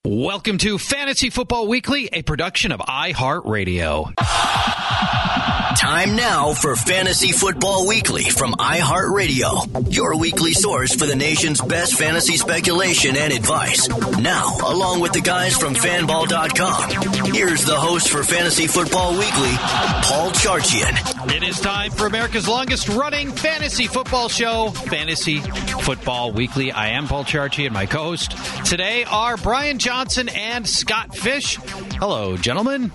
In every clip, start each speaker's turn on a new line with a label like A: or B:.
A: Welcome to Fantasy Football Weekly, a production of iHeartRadio.
B: Time now for Fantasy Football Weekly from iHeartRadio, your weekly source for the nation's best fantasy speculation and advice. Now, along with the guys from fanball.com, here's the host for Fantasy Football Weekly, Paul Charchian.
A: It is time for America's longest-running fantasy football show, Fantasy Football Weekly. I am Paul Charchian, my co-host. Today are Brian Johnson and Scott Fish. Hello, gentlemen.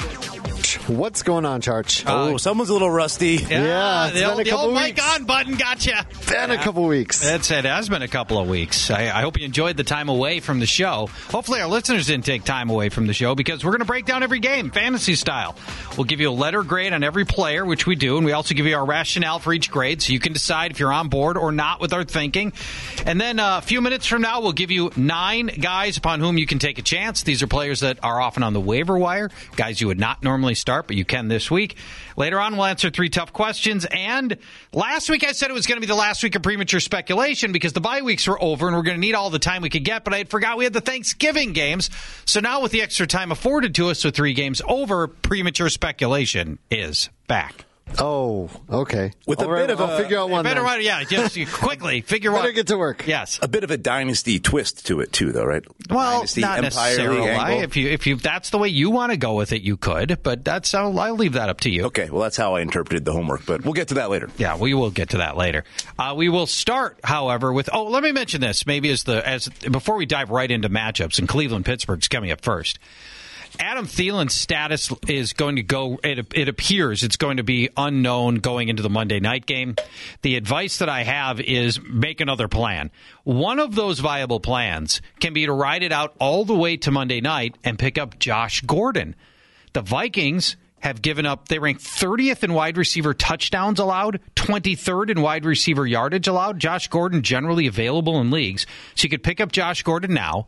C: What's going on, Charch?
D: Someone's a little rusty.
C: Yeah, it's been a
A: the
C: couple
A: old
C: weeks.
A: mic on button gotcha.
C: Been a couple weeks.
A: It has been a couple of weeks. I hope you enjoyed the time away from the show. Hopefully our listeners didn't take time away from the show because we're going to break down every game, fantasy style. We'll give you a letter grade on every player, which we do, and we also give you our rationale for each grade so you can decide if you're on board or not with our thinking. And then a few minutes from now, we'll give you 9 guys upon whom you can take a chance. These are players that are often on the waiver wire, guys you would not normally start, but you can this week. Later on, we'll answer 3 tough questions. And last week, I said it was going to be the last week of premature speculation because the bye weeks were over and we're going to need all the time we could get. But I forgot we had the Thanksgiving games. So now with the extra time afforded to us with 3 games over, premature speculation is back.
C: Oh, okay.
D: With a bit of
C: I'll figure out one.
A: Better, yeah, just quickly figure out.
C: Better get to work.
A: Yes,
D: a bit of a dynasty twist to it too, though, right?
A: Well,
D: dynasty,
A: not necessarily.
D: angle.
A: If you that's the way you want to go with it, you could. But I'll leave that up to you.
D: Okay, well, that's how I interpreted the homework, but we'll get to that later.
A: Yeah, we will get to that later. We will start, however, with let me mention this maybe as before we dive right into matchups. And Cleveland-Pittsburgh's coming up first. Adam Thielen's status is going to go, it appears it's going to be unknown going into the Monday night game. The advice that I have is make another plan. One of those viable plans can be to ride it out all the way to Monday night and pick up Josh Gordon. The Vikings have given up, they rank 30th in wide receiver touchdowns allowed, 23rd in wide receiver yardage allowed. Josh Gordon generally available in leagues. So you could pick up Josh Gordon now.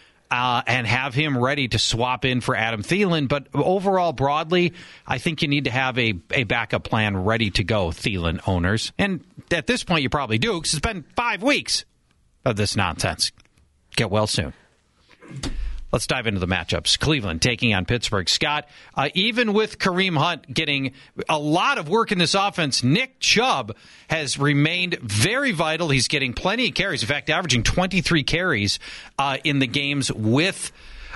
A: And have him ready to swap in for Adam Thielen. But overall, broadly, I think you need to have a backup plan ready to go, Thielen owners. And at this point, you probably do, because it's been 5 weeks of this nonsense. Get well soon. Let's dive into the matchups. Cleveland taking on Pittsburgh. Scott, even with Kareem Hunt getting a lot of work in this offense, Nick Chubb has remained very vital. He's getting plenty of carries. In fact, averaging 23 carries in the games with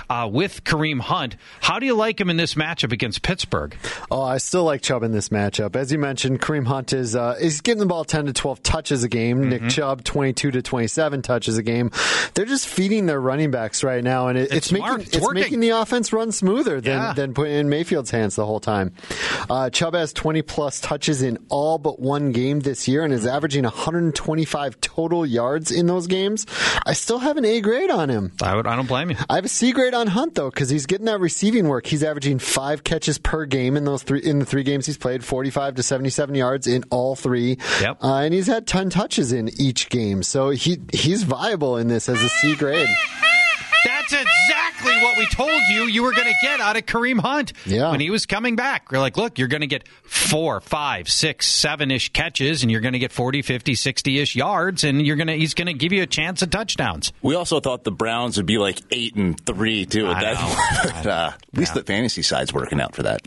A: Kareem Hunt. How do you like him in this matchup against Pittsburgh?
C: Oh, I still like Chubb in this matchup. As you mentioned, Kareem Hunt is getting the ball 10 to 12 touches a game. Mm-hmm. Nick Chubb, 22 to 27 touches a game. They're just feeding their running backs right now, and it's making the offense run smoother than putting it in Mayfield's hands the whole time. Chubb has 20-plus touches in all but one game this year and is averaging 125 total yards in those games. I still have an A grade on him.
A: I don't blame you.
C: I have a C grade on Hunt, though, because he's getting that receiving work. He's averaging 5 catches per game in the 3 games he's played, 45 to 77 yards in all 3.
A: Yep.
C: And he's had 10 touches in each game. So he's viable in this as a C grade.
A: That's exactly what we told you were going to get out of Kareem Hunt when he was coming back. We're like, look, you're going to get 4, 5, 6, 7-ish catches, and you're going to get 40, 50, 60-ish yards, and he's going to give you a chance at touchdowns.
D: We also thought the Browns would be like 8-3 too at that point. At least the fantasy side's working out for that.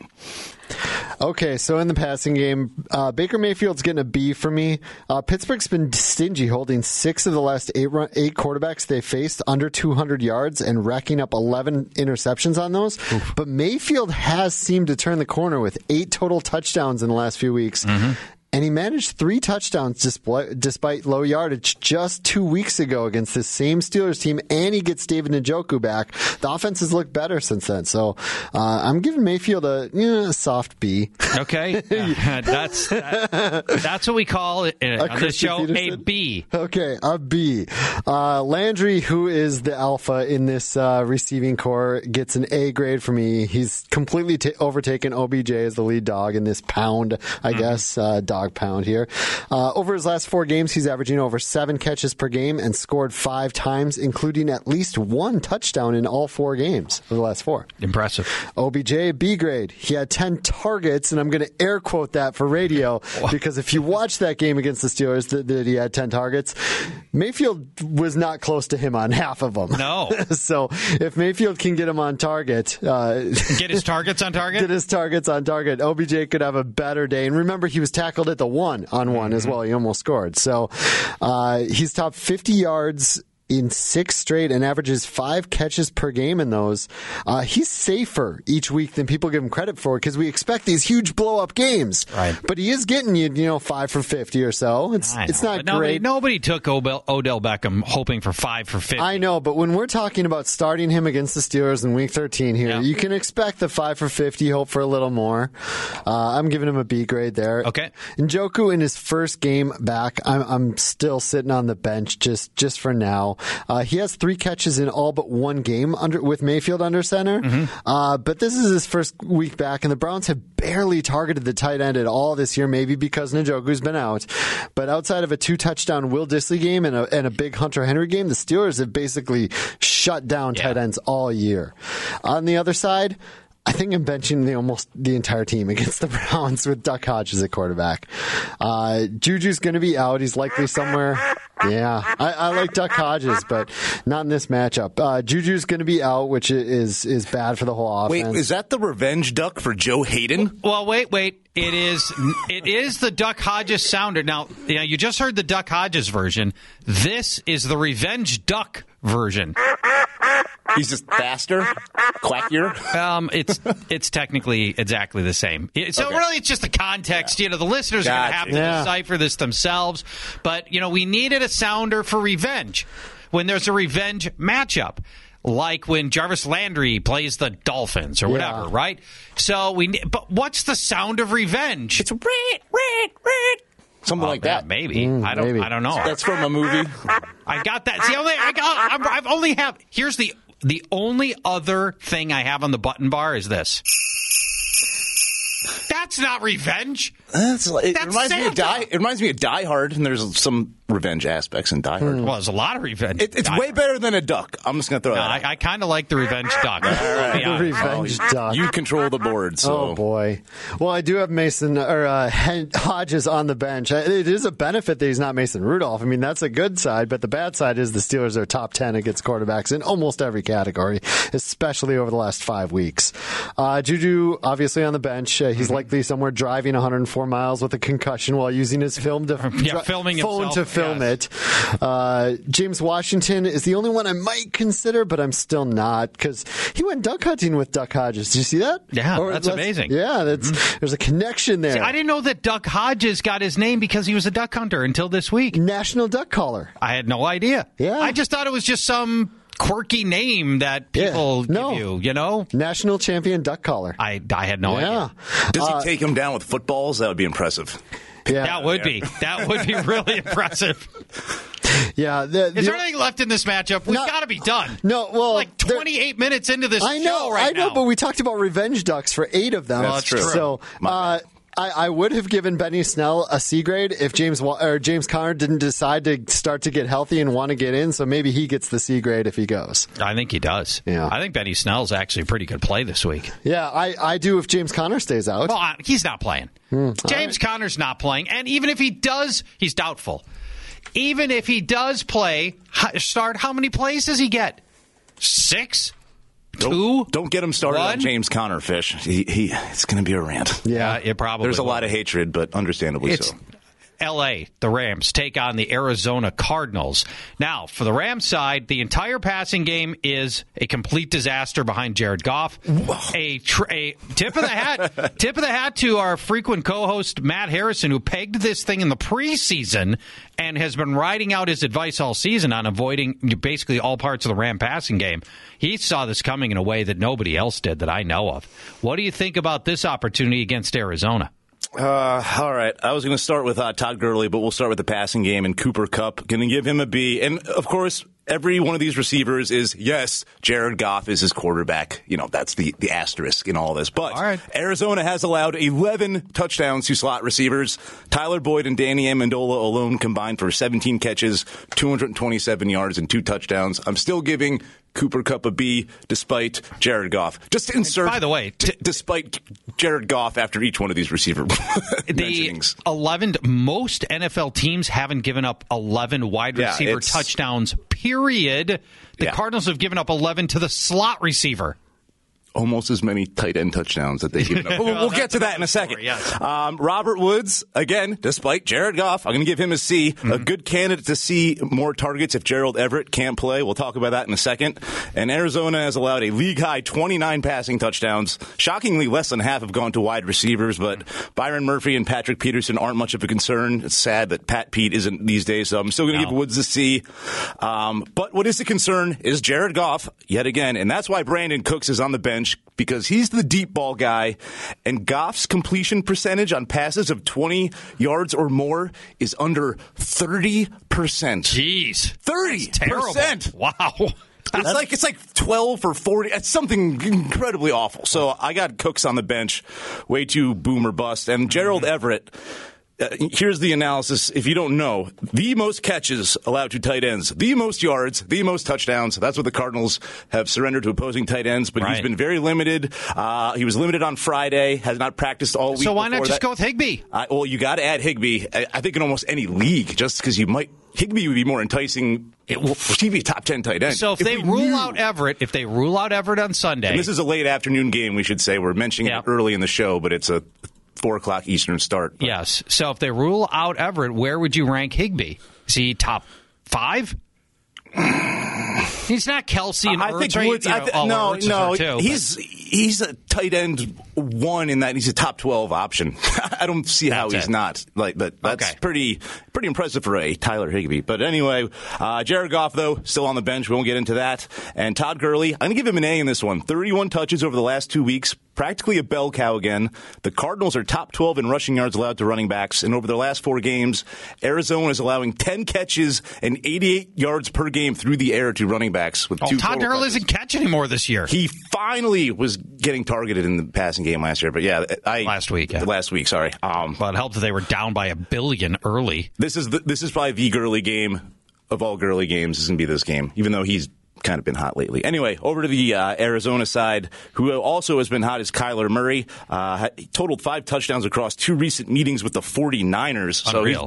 C: Okay, so in the passing game, Baker Mayfield's getting a B for me. Pittsburgh's been stingy, holding 6 of the last 8 quarterbacks they faced under 200 yards and racking up 11 interceptions on those. Oof. But Mayfield has seemed to turn the corner with 8 total touchdowns in the last few weeks. Mm-hmm. And he managed 3 touchdowns despite low yardage just 2 weeks ago against this same Steelers team, and he gets David Njoku back. The offense has looked better since then. So I'm giving Mayfield a soft B.
A: Okay. That's what we call it on this show, Peterson? A B.
C: Okay, a B. Landry, who is the alpha in this receiving core, gets an A grade for me. He's completely overtaken OBJ as the lead dog in this pound, I guess, dog dog pound here. Over his last 4 games, he's averaging over 7 catches per game and scored 5 times, including at least 1 touchdown in all 4 games of the last 4.
A: Impressive.
C: OBJ, B grade. He had 10 targets, and I'm going to air quote that for radio because if you watch that game against the Steelers that he had 10 targets, Mayfield was not close to him on half of them.
A: No.
C: So if Mayfield can get him on target,
A: get his targets on target?
C: Get his targets on target. OBJ could have a better day. And remember, he was tackled at the 1-on-1 as well. He almost scored. So he's top 50 yards in 6 straight and averages 5 catches per game in those. He's safer each week than people give him credit for because we expect these huge blow-up games.
A: Right.
C: But he is getting you, 5 for 50 or so. It's not great.
A: Nobody took Odell Beckham hoping for 5 for 50.
C: I know, but when we're talking about starting him against the Steelers in Week 13 here, you can expect the 5 for 50, hope for a little more. I'm giving him a B grade there.
A: Okay.
C: Njoku in his first game back, I'm still sitting on the bench just for now. He has 3 catches in all but 1 game with Mayfield under center. But this is his first week back, and the Browns have barely targeted the tight end at all this year, maybe because Njoku's been out. But outside of a 2-touchdown Will Dissly game and a big Hunter Henry game, the Steelers have basically shut down tight ends all year. On the other side, I think I'm benching almost the entire team against the Browns with Duck Hodges at quarterback. Juju's going to be out. He's likely somewhere. Yeah, I like Duck Hodges, but not in this matchup. Juju's going to be out, which is bad for the whole offense.
D: Wait, is that the revenge duck for Joe Hayden?
A: Well, wait. It is the Duck Hodges sounder. Now, you just heard the Duck Hodges version. This is the Revenge Duck version.
D: He's just faster, quackier.
A: It's technically exactly the same. Really, it's just the context. The listeners are going to have to decipher this themselves. But we needed a sounder for revenge when there's a revenge matchup, like when Jarvis Landry plays the Dolphins or whatever, right? So but what's the sound of revenge?
D: It's red. Something like that.
A: Maybe. I don't know.
D: That's from a movie.
A: I got that. See, here's the only other thing I have on the button bar is this. That's not revenge.
D: It reminds me of Die Hard, and there's some revenge aspects in Die Hard.
A: Well, there's a lot of revenge.
D: It's way better than a duck. I'm just going to throw that out.
A: I kind of like the revenge duck.
C: The revenge duck.
D: You control the board. So.
C: Oh, boy. Well, I do have Hodges on the bench. It is a benefit that he's not Mason Rudolph. I mean, that's a good side, but the bad side is the Steelers are top 10 against quarterbacks in almost every category, especially over the last 5 weeks. Juju, obviously on the bench. He's likely somewhere driving 104 miles with a concussion while using his phone to film it. James Washington is the only one I might consider, but I'm still not because he went duck hunting with Duck Hodges. Did you see that?
A: Yeah, that's amazing.
C: Yeah, there's a connection there.
A: See, I didn't know that Duck Hodges got his name because he was a duck hunter until this week.
C: National Duck Caller.
A: I had no idea.
C: Yeah.
A: I just thought it was just some quirky name that people give you,
C: National Champion Duck Caller.
A: I had no idea.
D: Does he take him down with footballs? That would be impressive.
C: Yeah.
A: That would be really impressive.
C: Yeah.
A: Is there anything left in this matchup? We've got to be done.
C: No, well,
A: like 28 minutes into this
C: show now.
A: I know,
C: but we talked about revenge ducks for 8 of them.
D: That's true.
C: So, I would have given Benny Snell a C grade if James Conner didn't decide to start to get healthy and want to get in. So maybe he gets the C grade if he goes.
A: I think he does.
C: Yeah.
A: I think Benny Snell's actually a pretty good play this week.
C: Yeah, I do if James Conner stays out.
A: Well, he's not playing. James Conner's not playing. And even if he does, he's doubtful. Even if he does play, start, how many plays does he get? 6? 2?
D: Don't get him started on James Conner, Fish. It's going to be a rant.
C: Yeah,
A: it probably
D: There's a lot of hatred, but understandably so.
A: L.A., the Rams, take on the Arizona Cardinals. Now, for the Rams side, the entire passing game is a complete disaster behind Jared Goff. A tip of the hat to our frequent co-host, Matt Harrison, who pegged this thing in the preseason and has been riding out his advice all season on avoiding basically all parts of the Ram passing game. He saw this coming in a way that nobody else did that I know of. What do you think about this opportunity against Arizona?
D: All right. I was going to start with Todd Gurley, but we'll start with the passing game and Cooper Kupp. Going to give him a B. And, of course, every one of these receivers is, yes, Jared Goff is his quarterback. That's the asterisk in all this. But
A: all right.
D: Arizona has allowed 11 touchdowns to slot receivers. Tyler Boyd and Danny Amendola alone combined for 17 catches, 227 yards, and 2 touchdowns. I'm still giving Cooper Kupp a B, despite Jared Goff. Just to insert,
A: by the way,
D: despite Jared Goff after each one of these receiver mentionings.
A: 11 most NFL teams haven't given up 11 wide receiver touchdowns, period. The Cardinals have given up 11 to the slot receiver.
D: Almost as many tight end touchdowns that they've given up. We'll get to that in a second.
A: Story, yes.
D: Robert Woods, again, despite Jared Goff, I'm going to give him a C. Mm-hmm. A good candidate to see more targets if Gerald Everett can't play. We'll talk about that in a second. And Arizona has allowed a league-high 29 passing touchdowns. Shockingly, less than half have gone to wide receivers, but Byron Murphy and Patrick Peterson aren't much of a concern. It's sad that Pat Pete isn't these days, so I'm still going to give Woods a C. But what is the concern is Jared Goff, yet again, and that's why Brandon Cooks is on the bench, because he's the deep ball guy, and Goff's completion percentage on passes of 20 yards or more is under 30%.
A: Jeez.
D: 30%.
A: Wow.
D: It's like 12 or 40. It's something incredibly awful. So I got Cooks on the bench, way too boom or bust. And Gerald Everett, here's the analysis. If you don't know, the most catches allowed to tight ends, the most yards, the most touchdowns. That's what the Cardinals have surrendered to opposing tight ends, but He's been very limited. He was limited on Friday, has not practiced all week.
A: So why not just go with Higbee?
D: Well, you got to add Higbee. I think in almost any league, just because Higbee would be more enticing. He'd be a top 10 tight end.
A: So if they rule out Everett on Sunday.
D: And this is a late afternoon game, we should say. We're mentioning it early in the show, but it's a 4 o'clock Eastern start. But.
A: Yes. So if they rule out Everett, where would you rank Higbee? Is he top 5? He's not Kelsey and Ertz.
D: I think Woods.
A: No.
D: He's a tight end 1 in that he's a top 12 option. I don't see how he's not. But that's pretty impressive for a Tyler Higbee. But anyway, Jared Goff though still on the bench. We won't get into that. And Todd Gurley, I'm going to give him an A in this one. 31 touches over the last 2 weeks. Practically a bell cow again. The Cardinals are top 12 in rushing yards allowed to running backs. And over their last 4 games, Arizona is allowing 10 catches and 88 yards per game through the air to running backs. With 2
A: Todd Gurley isn't catching anymore this year.
D: He finally was getting targeted in the passing game last year. But
A: last week,
D: sorry.
A: But it helped that they were down by $1 billion early.
D: This is probably the Gurley game of all Gurley games. This is going to be this game, even though he's kind of been hot lately. Anyway, over to the Arizona side, who also has been hot is Kyler Murray. He totaled 5 touchdowns across 2 recent meetings with the 49ers.
A: Unreal.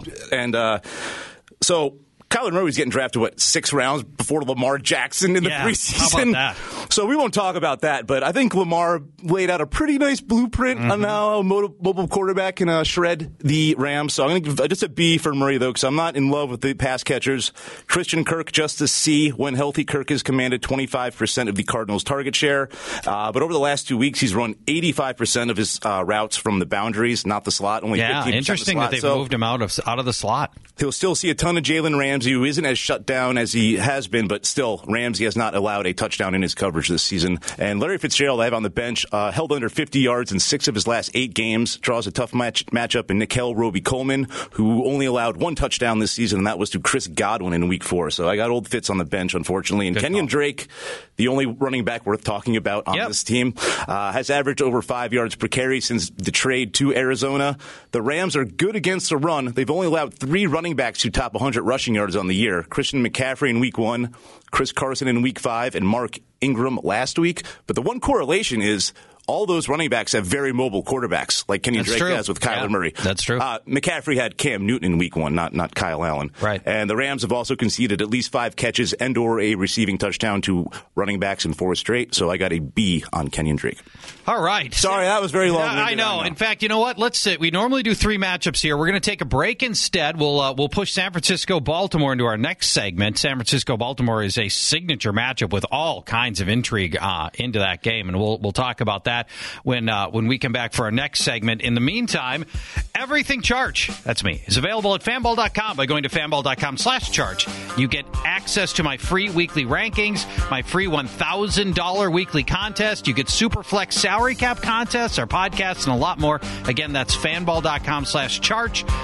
D: So Kyler Murray was getting drafted, 6 rounds before Lamar Jackson in the preseason.
A: How about that?
D: So we won't talk about that, but I think Lamar laid out a pretty nice blueprint on how a mobile quarterback can shred the Rams. So I'm going to give just a B for Murray, though, because I'm not in love with the pass catchers. Christian Kirk, just a C. When healthy, Kirk has commanded 25% of the Cardinals' target share. But over the last 2 weeks, he's run 85% of his routes from the boundaries, not the slot. Only 15%
A: interesting
D: the slot.
A: That they've moved him out of the slot.
D: He'll still see a ton of Jalen Ramsey, who isn't as shut down as he has been, but still, Ramsey has not allowed a touchdown in his coverage this season. And Larry Fitzgerald, I have on the bench, held under 50 yards in 6 of his last 8 games, draws a tough matchup in Nickel Roby-Coleman, who only allowed 1 touchdown this season, and that was to Chris Godwin in Week 4. So I got old Fitz on the bench, unfortunately. And Kenyon Drake, the only running back worth talking about on this team, has averaged over 5 yards per carry since the trade to Arizona. The Rams are good against the run. They've only allowed 3 running backs to top 100 rushing yards on the year. Christian McCaffrey in Week 1, Chris Carson in Week 5, and Mark Ingram last week. But the one correlation is all those running backs have very mobile quarterbacks, like Kenyon Drake has with Kyler Murray.
A: That's true.
D: McCaffrey had Cam Newton in Week 1, not Kyle Allen.
A: Right.
D: And the Rams have also conceded at least 5 catches and or a receiving touchdown to running backs in 4 straight. So I got a B on Kenyon Drake.
A: All right.
D: Sorry, that was very long.
A: I know. In fact, you know what? Let's sit. We normally do 3 matchups here. We're going to take a break instead. We'll push San Francisco-Baltimore into our next segment. San Francisco-Baltimore is a signature matchup with all kinds of intrigue into that game, and we'll talk about that when we come back for our next segment. In the meantime, Everything Charge, that's me, is available at fanball.com. By going to fanball.com/charge, you get access to my free weekly rankings, my free $1,000 weekly contest. You get Superflex salary cap contests, our podcasts, and a lot more. Again, that's fanball.com/charge.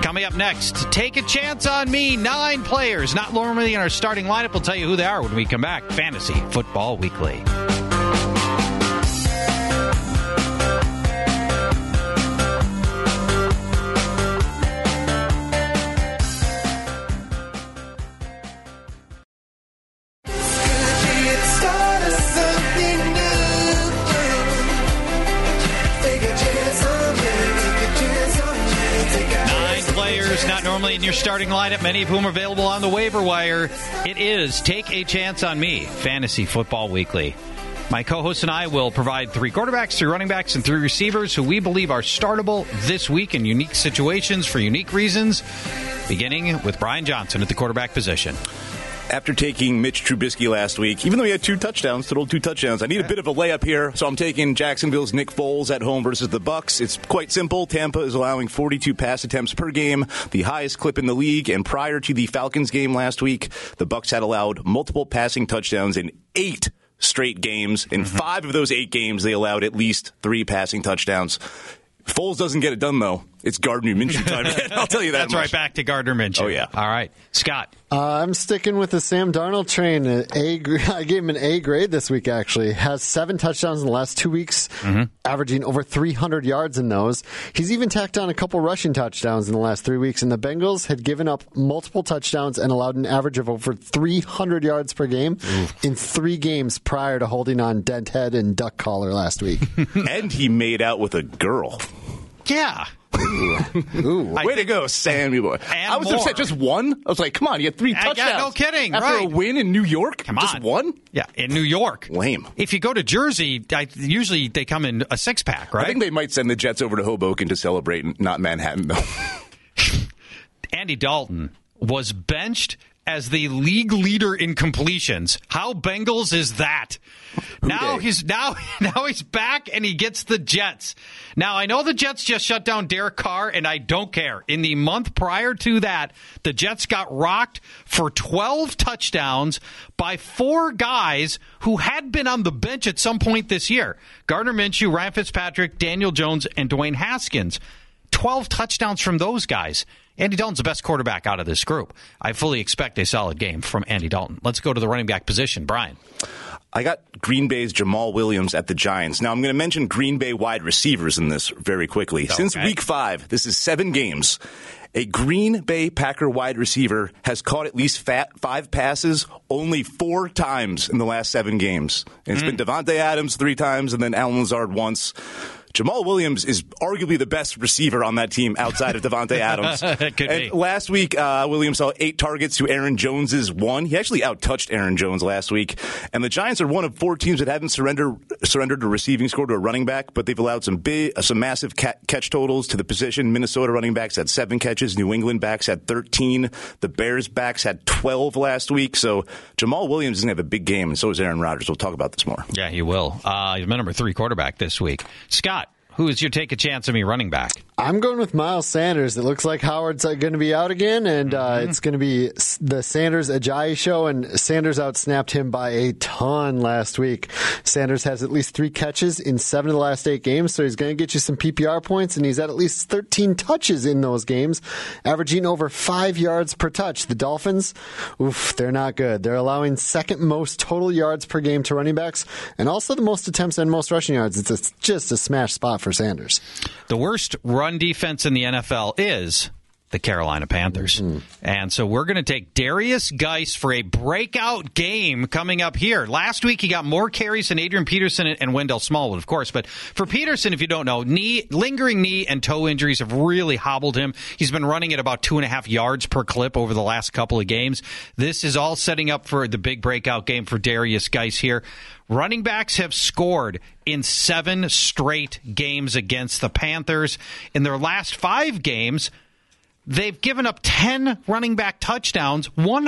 A: Coming up next, Take a Chance on Me. 9 players not normally in our starting lineup. We'll tell you who they are when we come back. Fantasy Football Weekly. Not normally in your starting lineup, many of whom are available on the waiver wire. It is Take a Chance on Me, Fantasy Football Weekly. My co-host and I will provide 3 quarterbacks, 3 running backs, and 3 receivers who we believe are startable this week in unique situations for unique reasons, beginning with Brian Johnson at the quarterback position.
D: After taking Mitch Trubisky last week, even though he had 2 touchdowns, total 2 touchdowns, I need a bit of a layup here, so I'm taking Jacksonville's Nick Foles at home versus the Bucs. It's quite simple. Tampa is allowing 42 pass attempts per game, the highest clip in the league, and prior to the Falcons game last week, the Bucs had allowed multiple passing touchdowns in 8 straight games. In 5 of those 8 games, they allowed at least 3 passing touchdowns. Foles doesn't get it done, though. It's Gardner Minshew time again. I'll tell you that
A: That's
D: much.
A: right back to Gardner Minshew.
D: Oh, yeah.
A: All right. Scott.
C: I'm sticking with the Sam Darnold train. I gave him an A grade this week, actually. Has 7 touchdowns in the last 2 weeks, averaging over 300 yards in those. He's even tacked on a couple rushing touchdowns in the last 3 weeks, and the Bengals had given up multiple touchdowns and allowed an average of over 300 yards per game in 3 games prior to holding on dent head and duck collar last week.
D: And he made out with a girl.
A: Yeah.
C: Ooh.
D: Way to go, Sammy boy. I was upset. Just 1? I was like, come on, you had 3 touchdowns.
A: Yeah, no kidding.
D: After
A: right.
D: a win in New York?
A: Come on.
D: Just 1?
A: Yeah, in New York.
D: Lame.
A: If you go to Jersey, usually they come in a 6-pack, right?
D: I think they might send the Jets over to Hoboken to celebrate, not Manhattan, though.
A: Andy Dalton was benched as the league leader in completions. How Bengals is that? Now he's back and he gets the Jets. Now I know the Jets just shut down Derek Carr and I don't care. In the month prior to that, the Jets got rocked for 12 touchdowns by 4 guys who had been on the bench at some point this year. Gardner Minshew, Ryan Fitzpatrick, Daniel Jones, and Dwayne Haskins. 12 touchdowns from those guys. Andy Dalton's the best quarterback out of this group. I fully expect a solid game from Andy Dalton. Let's go to the running back position. Brian.
D: I got Green Bay's Jamal Williams at the Giants. Now, I'm going to mention Green Bay wide receivers in this very quickly. Okay. Since week 5, this is 7 games. A Green Bay Packer wide receiver has caught at least 5 passes only 4 times in the last 7 games. And it's been Devontae Adams 3 times and then Allen Lazard once. Jamal Williams is arguably the best receiver on that team outside of Devontae Adams.
A: Could be.
D: Last week, Williams saw 8 targets to Aaron Jones's 1. He actually out-touched Aaron Jones last week. And the Giants are one of 4 teams that haven't surrendered a receiving score to a running back, but they've allowed some massive catch totals to the position. Minnesota running backs had 7 catches. New England backs had 13. The Bears backs had 12 last week. So Jamal Williams is going to have a big game, and so is Aaron Rodgers. We'll talk about this more.
A: Yeah, he will. He's my number 3 quarterback this week. Scott. Who is your take a chance on me running back?
C: I'm going with Miles Sanders. It looks like Howard's going to be out again, and it's going to be the Sanders-Ajayi show, and Sanders outsnapped him by a ton last week. Sanders has at least 3 catches in 7 of the last 8 games, so he's going to get you some PPR points, and he's at least 13 touches in those games, averaging over 5 yards per touch. The Dolphins, they're not good. They're allowing second most total yards per game to running backs, and also the most attempts and most rushing yards. It's just a smash spot for Sanders.
A: The worst run defense in the NFL is the Carolina Panthers. And so we're going to take Darius Geis for a breakout game coming up here. Last week he got more carries than Adrian Peterson and Wendell Smallwood, of course. But for Peterson, if you don't know, lingering knee and toe injuries have really hobbled him. He's been running at about 2.5 yards per clip over the last couple of games. This is all setting up for the big breakout game for Darius Geis here. Running backs have scored in 7 straight games against the Panthers. In their last 5 games, they've given up 10 running back touchdowns,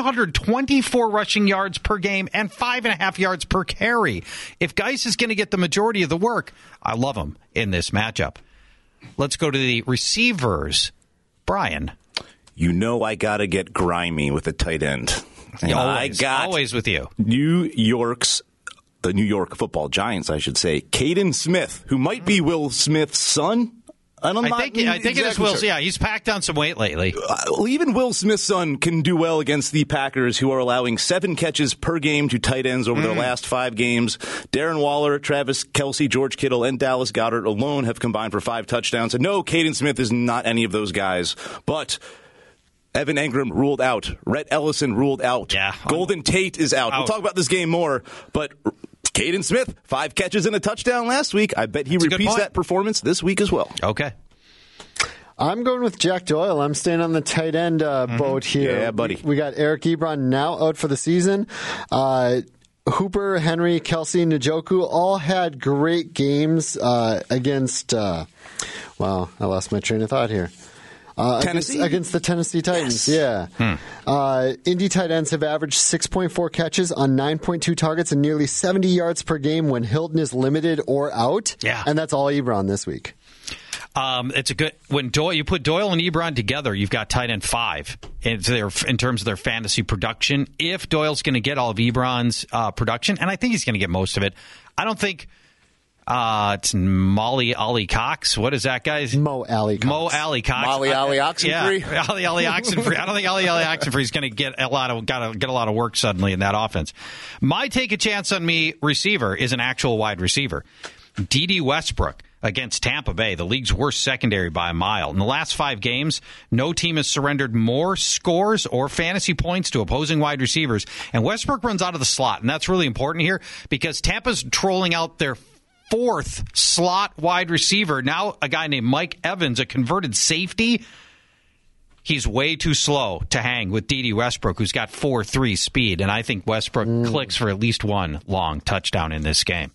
A: 124 rushing yards per game, and 5.5 yards per carry. If Geis is going to get the majority of the work, I love him in this matchup. Let's go to the receivers. Brian.
D: You know I got to get grimy with a tight end. And
A: always with you.
D: The New York Football Giants, I should say, Caden Smith, who might be Will Smith's son.
A: I think it is Will. Sure. Yeah, he's packed on some weight lately.
D: Even Will Smith's son can do well against the Packers, who are allowing 7 catches per game to tight ends over their last 5 games. Darren Waller, Travis Kelce, George Kittle, and Dallas Goedert alone have combined for 5 touchdowns. And no, Caden Smith is not any of those guys, but Evan Engram ruled out. Rhett Ellison ruled out.
A: Yeah.
D: Golden Tate is out. We'll talk about this game more, but Caden Smith, 5 catches and a touchdown last week. I bet he repeats that performance this week as well.
A: Okay.
C: I'm going with Jack Doyle. I'm staying on the tight end boat here.
D: Yeah, buddy.
C: We got Eric Ebron now out for the season. Hooper, Henry, Kelce, Njoku all had great games against wow, I lost my train of thought here.
D: Tennessee?
C: Against the Tennessee Titans,
D: yes.
C: Yeah. Indy tight ends have averaged 6.4 catches on 9.2 targets and nearly 70 yards per game when Hilton is limited or out.
A: Yeah.
C: And that's all Ebron this week.
A: It's a good when you put Doyle and Ebron together, you've got tight end 5 in terms of their fantasy production. If Doyle's going to get all of Ebron's production, and I think he's going to get most of it, I don't think it's Molly Ali Cox. What is that guy's?
C: Mo Ali Cox.
A: Molly Ali Oxenfree. Yeah, Ali Oxenfree. I don't think Ali Oxenfree is going to get a lot of work suddenly in that offense. My take a chance on me receiver is an actual wide receiver, D.D. Westbrook. Against Tampa Bay, the league's worst secondary by a mile. In the last 5 games, no team has surrendered more scores or fantasy points to opposing wide receivers. And Westbrook runs out of the slot, and that's really important here because Tampa's trolling out their 4th slot wide receiver. Now a guy named Mike Evans, a converted safety. He's way too slow to hang with D.D. Westbrook, who's got 4.3 speed. And I think Westbrook clicks for at least one long touchdown in this game.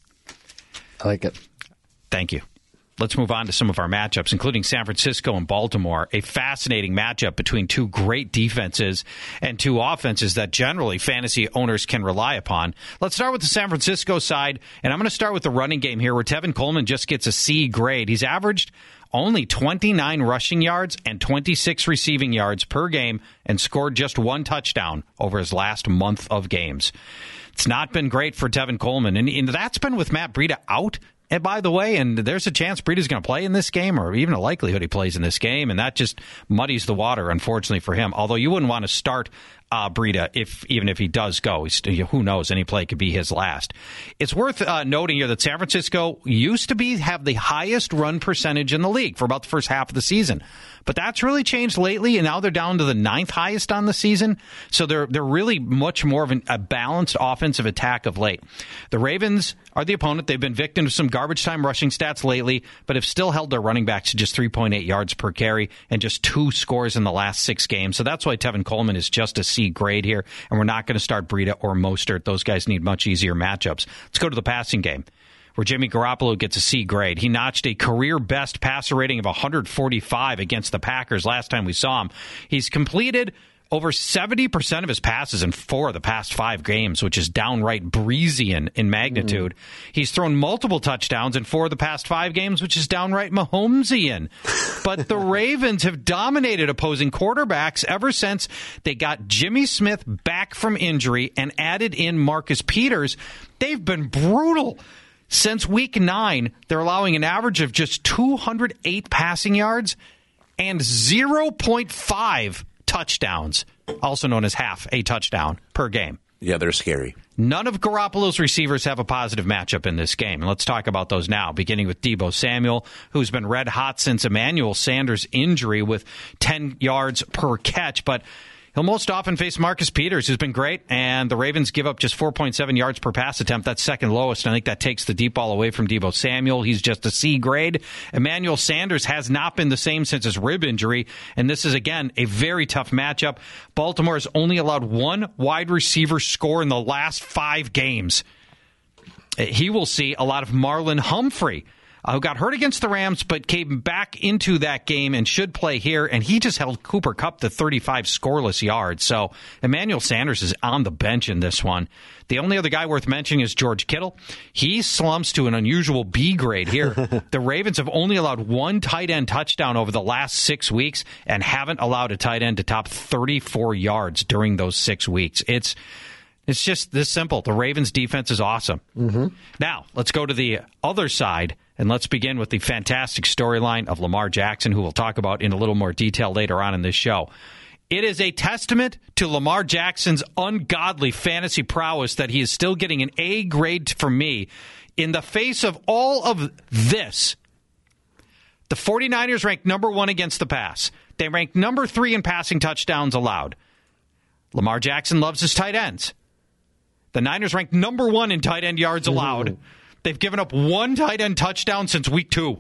C: I like it.
A: Thank you. Let's move on to some of our matchups, including San Francisco and Baltimore. A fascinating matchup between 2 great defenses and 2 offenses that generally fantasy owners can rely upon. Let's start with the San Francisco side, and I'm going to start with the running game here, where Tevin Coleman just gets a C grade. He's averaged only 29 rushing yards and 26 receiving yards per game and scored just 1 touchdown over his last month of games. It's not been great for Tevin Coleman, and that's been with Matt Breida out. And by the way, and there's a chance Breida's going to play in this game, or even a likelihood he plays in this game, and that just muddies the water, unfortunately, for him. Although you wouldn't want to start Breida even if he does go. Who knows? Any play could be his last. It's worth noting here that San Francisco used to have the highest run percentage in the league for about the first half of the season. But that's really changed lately, and now they're down to the 9th highest on the season. So they're really much more of a balanced offensive attack of late. The Ravens are the opponent. They've been victim to some garbage time rushing stats lately, but have still held their running backs to just 3.8 yards per carry and just 2 scores in the last 6 games. So that's why Tevin Coleman is just a C grade here, and we're not going to start Breida or Mostert. Those guys need much easier matchups. Let's go to the passing game, where Jimmy Garoppolo gets a C grade. He notched a career-best passer rating of 145 against the Packers last time we saw him. He's completed over 70% of his passes in 4 of the past 5 games, which is downright Breezian in magnitude. He's thrown multiple touchdowns in 4 of the past 5 games, which is downright Mahomesian. But the Ravens have dominated opposing quarterbacks ever since they got Jimmy Smith back from injury and added in Marcus Peters. They've been brutal. Since week 9, they're allowing an average of just 208 passing yards and 0.5 touchdowns, also known as half a touchdown per game.
D: Yeah, they're scary.
A: None of Garoppolo's receivers have a positive matchup in this game. And let's talk about those now, beginning with Deebo Samuel, who's been red hot since Emmanuel Sanders' injury with 10 yards per catch. But he'll most often face Marcus Peters, who's been great, and the Ravens give up just 4.7 yards per pass attempt. That's second lowest, and I think that takes the deep ball away from Deebo Samuel. He's just a C grade. Emmanuel Sanders has not been the same since his rib injury, and this is, again, a very tough matchup. Baltimore has only allowed 1 wide receiver score in the last 5 games. He will see a lot of Marlon Humphrey, who got hurt against the Rams, but came back into that game and should play here, and he just held Cooper Kupp to 35 scoreless yards. So Emmanuel Sanders is on the bench in this one. The only other guy worth mentioning is George Kittle. He slumps to an unusual B grade here. The Ravens have only allowed 1 tight end touchdown over the last 6 weeks and haven't allowed a tight end to top 34 yards during those 6 weeks. It's just this simple. The Ravens' defense is awesome. Mm-hmm. Now, let's go to the other side, and let's begin with the fantastic storyline of Lamar Jackson, who we'll talk about in a little more detail later on in this show. It is a testament to Lamar Jackson's ungodly fantasy prowess that he is still getting an A grade from me in the face of all of this. The 49ers ranked number 1 against the pass. They ranked number 3 in passing touchdowns allowed. Lamar Jackson loves his tight ends. The Niners ranked number 1 in tight end yards allowed. They've given up 1 tight end touchdown since week 2.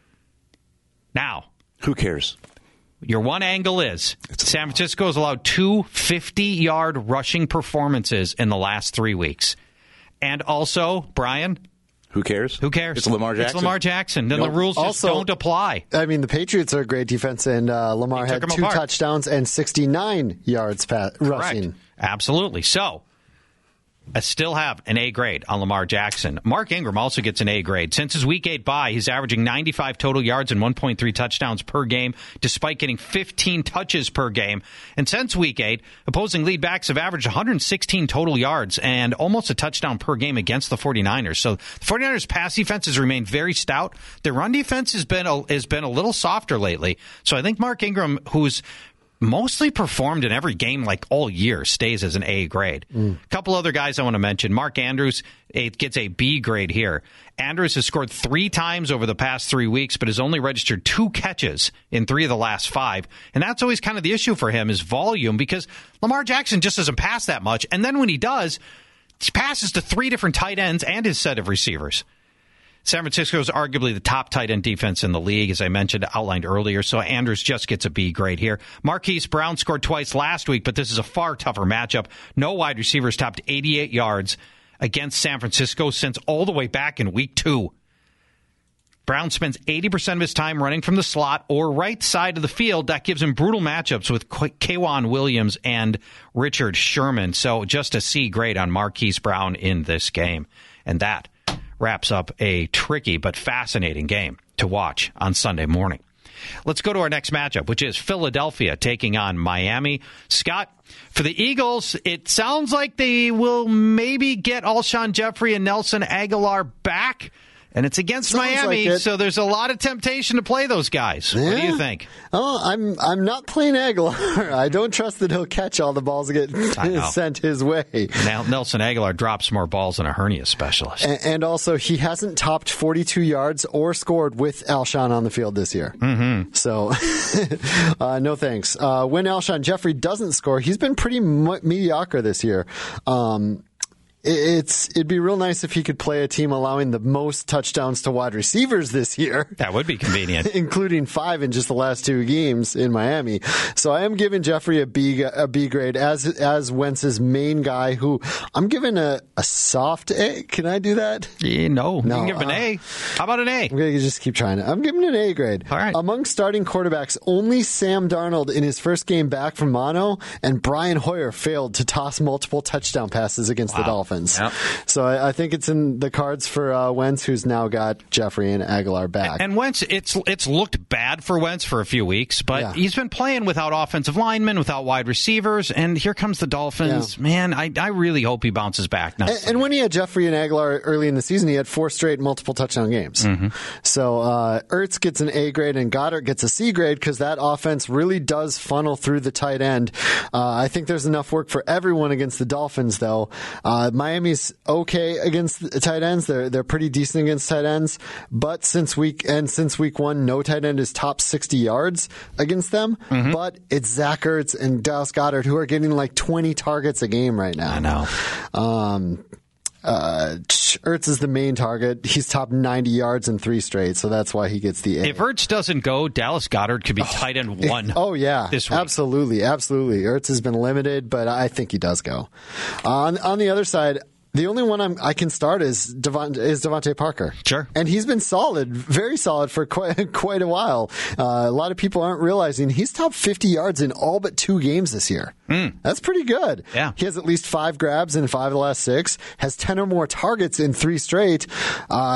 A: Now,
D: who cares?
A: Your one angle is San Francisco has allowed 2 50-yard rushing performances in the last 3 weeks. And also, Brian,
D: who cares?
A: Who cares?
D: It's Lamar Jackson.
A: It's Lamar Jackson. Then the rules just don't apply.
C: I mean, the Patriots are a great defense, and Lamar had 2 touchdowns and 69 yards rushing.
A: Correct. Absolutely. So, I still have an A grade on Lamar Jackson. Mark Ingram also gets an A grade. Since his Week 8 bye, he's averaging 95 total yards and 1.3 touchdowns per game, despite getting 15 touches per game. And since Week 8, opposing lead backs have averaged 116 total yards and almost a touchdown per game against the 49ers. So the 49ers' pass defense has remained very stout. Their run defense has been a little softer lately. So I think Mark Ingram, who's mostly performed in every game like all year, stays as an A grade. A couple other guys I want to mention. Mark Andrews gets a B grade here. Andrews has scored 3 times over the past 3 weeks, but has only registered 2 catches in 3 of the last 5. And that's always kind of the issue for him, is volume, because Lamar Jackson just doesn't pass that much. And then when he does, he passes to 3 different tight ends and his set of receivers. San Francisco is arguably the top tight end defense in the league, as I outlined earlier, so Andrews just gets a B grade here. Marquise Brown scored twice last week, but this is a far tougher matchup. No wide receivers topped 88 yards against San Francisco since all the way back in week 2. Brown spends 80% of his time running from the slot or right side of the field. That gives him brutal matchups with K'Waun Williams and Richard Sherman. So just a C grade on Marquise Brown in this game. And that wraps up a tricky but fascinating game to watch on Sunday morning. Let's go to our next matchup, which is Philadelphia taking on Miami. Scott, for the Eagles, it sounds like they will maybe get Alshon Jeffrey and Nelson Aguilar back. And it's against Miami, like so there's a lot of temptation to play those guys. Yeah. What do you think?
C: Oh, I'm not playing Aguilar. I don't trust that he'll catch all the balls that get sent his way.
A: Now Nelson Aguilar drops more balls than a hernia specialist.
C: And also, he hasn't topped 42 yards or scored with Alshon on the field this year.
A: Mm-hmm.
C: So, no thanks. When Alshon Jeffrey doesn't score, he's been pretty mediocre this year. It'd be real nice if he could play a team allowing the most touchdowns to wide receivers this year.
A: That would be convenient.
C: Including 5 in just the last 2 games in Miami. So I am giving Jeffrey a B grade as Wentz's main guy, who I'm giving a soft A. Can I do that?
A: Yeah, no. You can give him an A. How about an A?
C: I'm going to just keep trying it. I'm giving it an A grade.
A: All right.
C: Among starting quarterbacks, only Sam Darnold in his first game back from mono and Brian Hoyer failed to toss multiple touchdown passes against the Dolphins.
A: Yep.
C: So I think it's in the cards for Wentz, who's now got Jeffrey and Aguilar back.
A: And Wentz, it's looked bad for Wentz for a few weeks, but he's been playing without offensive linemen, without wide receivers, and here comes the Dolphins. Yeah. Man, I really hope he bounces back.
C: And when he had Jeffrey and Aguilar early in the season, he had 4 straight multiple touchdown games.
A: Mm-hmm.
C: So Ertz gets an A grade and Goddard gets a C grade because that offense really does funnel through the tight end. I think there's enough work for everyone against the Dolphins, though. Miami's okay against the tight ends. They're pretty decent against tight ends. But since week 1, no tight end is top 60 yards against them. Mm-hmm. But it's Zach Ertz and Dallas Goedert who are getting like 20 targets a game right now.
A: I know.
C: Ertz is the main target. He's topped 90 yards in 3 straight, so that's why he gets the A.
A: If Ertz doesn't go, Dallas Goedert could be tight end 1.
C: Oh, yeah.
A: This week.
C: Absolutely. Ertz has been limited, but I think he does go. On the other side, the only one I can start is Devontae Parker.
A: Sure.
C: And he's been solid, very solid for quite a while. A lot of people aren't realizing he's top 50 yards in all but 2 games this year. That's pretty good.
A: Yeah.
C: He has at least 5 grabs in 5 of the last 6, has 10 or more targets in 3 straight.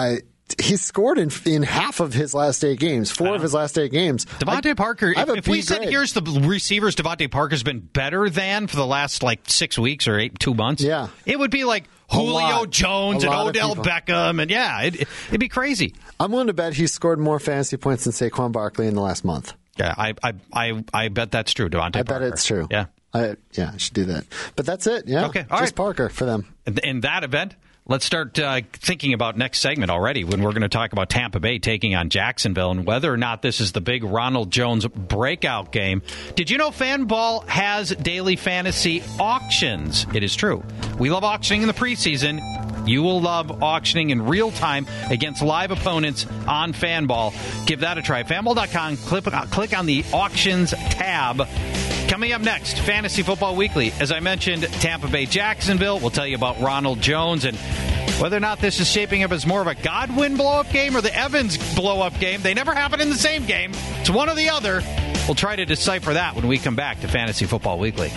C: he's scored in half of his last 8 games, 4 of his last 8 games.
A: Devontae Parker, if we said here's the receivers Devontae Parker's been better than for the last 6 weeks or 2 months, it would be like Julio Jones and Odell Beckham, and it'd be crazy. I'm
C: willing to bet he's scored more fantasy points than Saquon Barkley in the last month.
A: Yeah, I bet that's true, Devontae Parker.
C: I bet it's true.
A: Yeah.
C: I should do that. But that's it, yeah.
A: Okay,
C: all right. Parker for them.
A: In that event, let's start thinking about next segment already when we're going to talk about Tampa Bay taking on Jacksonville and whether or not this is the big Ronald Jones breakout game. Did you know FanBall has daily fantasy auctions? It is true. We love auctioning in the preseason. You will love auctioning in real time against live opponents on FanBall. Give that a try. FanBall.com, click on the auctions tab. Coming up next, Fantasy Football Weekly. As I mentioned, Tampa Bay, Jacksonville. We'll tell you about Ronald Jones and whether or not this is shaping up as more of a Godwin blow-up game or the Evans blow-up game. They never happen in the same game. It's one or the other. We'll try to decipher that when we come back to Fantasy Football Weekly.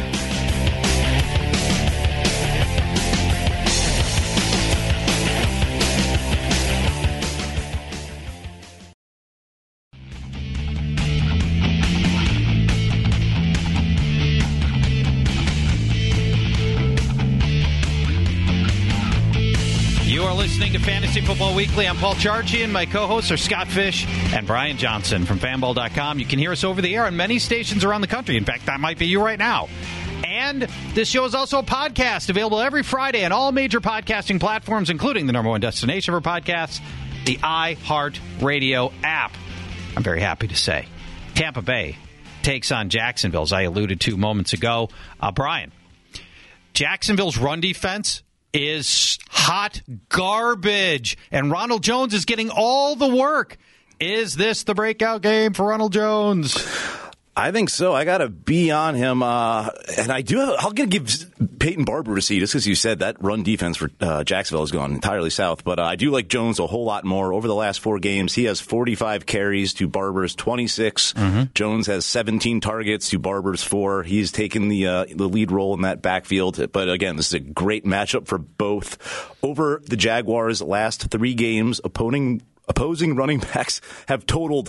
A: Listening to Fantasy Football Weekly. I'm Paul Charchian. My co-hosts are Scott Fish and Brian Johnson from FanBall.com. You can hear us over the air on many stations around the country. In fact, that might be you right now. And this show is also a podcast available every Friday on all major podcasting platforms, including the number one destination for podcasts, the iHeartRadio app. I'm very happy to say Tampa Bay takes on Jacksonville, as I alluded to moments ago. Brian, Jacksonville's run defense is hot garbage, and Ronald Jones is getting all the work. Is this the breakout game for Ronald Jones?
D: I think so. I got to be on him. And I do. I'll give Peyton Barber a seat just because you said that run defense for Jacksonville has gone entirely south. But I do like Jones a whole lot more. Over the last 4 games, he has 45 carries to Barber's 26. Mm-hmm. Jones has 17 targets to Barber's 4. He's taken the lead role in that backfield. But again, this is a great matchup for both. Over the Jaguars' last 3 games, opposing running backs have totaled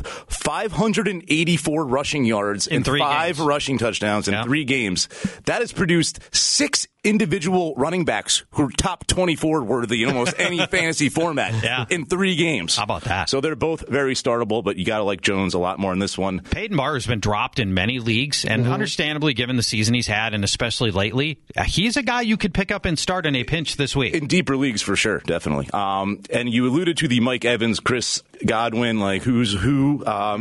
D: 584 rushing yards and 5 rushing touchdowns in 3 games. That has produced 6 individual running backs who are top 24 worthy in almost any fantasy format in 3 games.
A: How about that?
D: So they're both very startable, but you got to like Jones a lot more in this one.
A: Peyton Barber has been dropped in many leagues, and understandably, given the season he's had, and especially lately, he's a guy you could pick up and start in a pinch this week.
D: In deeper leagues, for sure, definitely. And you alluded to the Mike Evans, Chris Godwin, like who's who.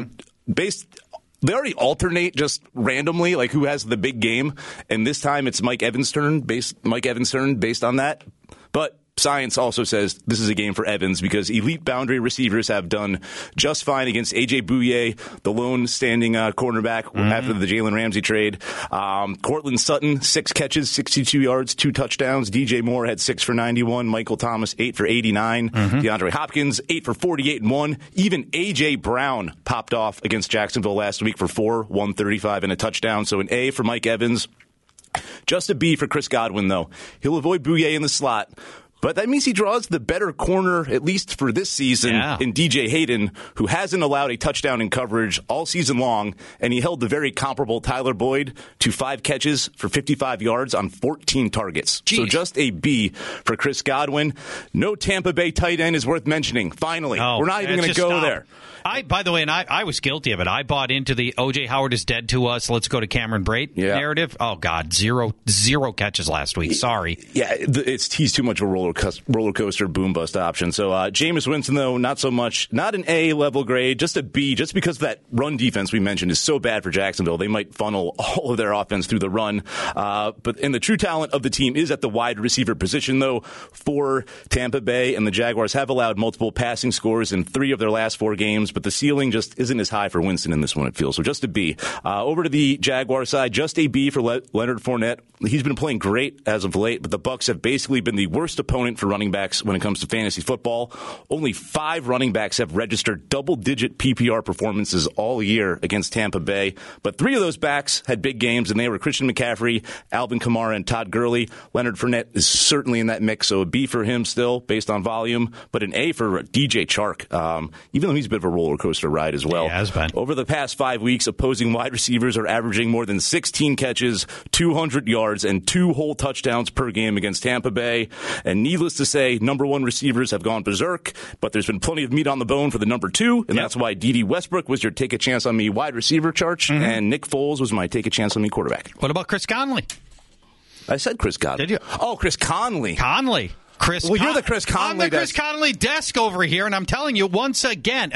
D: They already alternate just randomly, like who has the big game, and this time it's Mike Evans' turn based on that. But science also says this is a game for Evans because elite boundary receivers have done just fine against A.J. Bouye, the lone standing cornerback after the Jalen Ramsey trade. Cortland Sutton, 6 catches, 62 yards, 2 touchdowns. DJ Moore had 6 for 91. Michael Thomas, 8 for 89. DeAndre Hopkins, 8 for 48 and 1. Even A.J. Brown popped off against Jacksonville last week for 4, 135 and a touchdown. So an A for Mike Evans. Just a B for Chris Godwin, though. He'll avoid Bouye in the slot. But that means he draws the better corner, at least for this season, in DJ Hayden, who hasn't allowed a touchdown in coverage all season long, and he held the very comparable Tyler Boyd to 5 catches for 55 yards on 14 targets. Jeez. So just a B for Chris Godwin. No Tampa Bay tight end is worth mentioning. Finally, we're not even going to go there.
A: By the way, and I was guilty of it. I bought into the O.J. Howard is dead to us. Let's go to Cameron Brate narrative. Oh, God, zero catches last week. Sorry.
D: Yeah, he's too much of a roller coaster boom bust option. So Jameis Winston, though, not so much. Not an A level grade, just a B, just because that run defense we mentioned is so bad for Jacksonville. They might funnel all of their offense through the run. But the true talent of the team is at the wide receiver position, though, for Tampa Bay. And the Jaguars have allowed multiple passing scores in 3 of their last 4 games. But the ceiling just isn't as high for Winston in this one, it feels. So just a B. Over to the Jaguar side, just a B for Leonard Fournette. He's been playing great as of late, but the Bucs have basically been the worst opponent opponent for running backs when it comes to fantasy football. Only 5 running backs have registered double-digit PPR performances all year against Tampa Bay, but 3 of those backs had big games, and they were Christian McCaffrey, Alvin Kamara, and Todd Gurley. Leonard Fournette is certainly in that mix, so a B for him still based on volume, but an A for DJ Chark, even though he's a bit of a roller coaster ride as well.
A: He has been.
D: Over the past 5 weeks, opposing wide receivers are averaging more than 16 catches, 200 yards, and 2 whole touchdowns per game against Tampa Bay. And needless to say, number 1 receivers have gone berserk, but there's been plenty of meat on the bone for the number 2, and that's why D.D. Westbrook was your take a chance on me wide receiver chart, and Nick Foles was my take a chance on me quarterback.
A: What about Chris Conley?
D: I said Chris Conley.
A: Did you?
D: Oh, Chris Conley.
A: You're
D: the Chris Conley.
A: I'm the Chris Conley desk over here, and I'm telling you once again,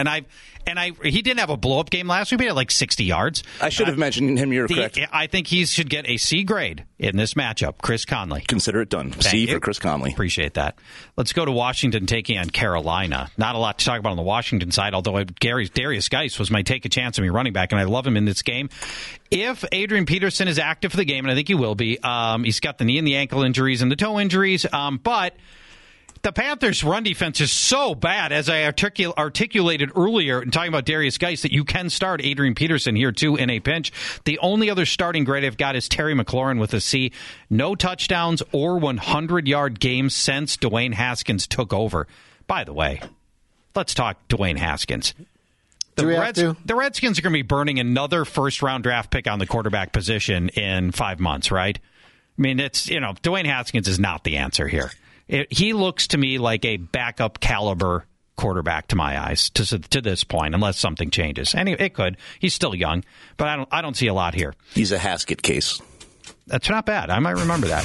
A: he didn't have a blow-up game last week, but he had like 60 yards.
D: I should have mentioned him. You're correct.
A: I think he should get a C grade in this matchup. Chris Conley.
D: Consider it done. C for Chris Conley.
A: Appreciate that. Let's go to Washington taking on Carolina. Not a lot to talk about on the Washington side, although Darius Geis was my take a chance on me running back, and I love him in this game. If Adrian Peterson is active for the game, and I think he will be, he's got the knee and the ankle injuries and the toe injuries, but the Panthers' run defense is so bad, as I articulated earlier in talking about Darius Geis, that you can start Adrian Peterson here, too, in a pinch. The only other starting grade I've got is Terry McLaurin with a C. No touchdowns or 100-yard games since Dwayne Haskins took over. By the way, let's talk Dwayne Haskins. The Redskins are going to be burning another first-round draft pick on the quarterback position in 5 months, right? I mean, Dwayne Haskins is not the answer here. He looks to me like a backup caliber quarterback to my eyes to this point, unless something changes. And it could. He's still young, but I don't see a lot here.
D: He's a Haskett case.
A: That's not bad. I might remember that.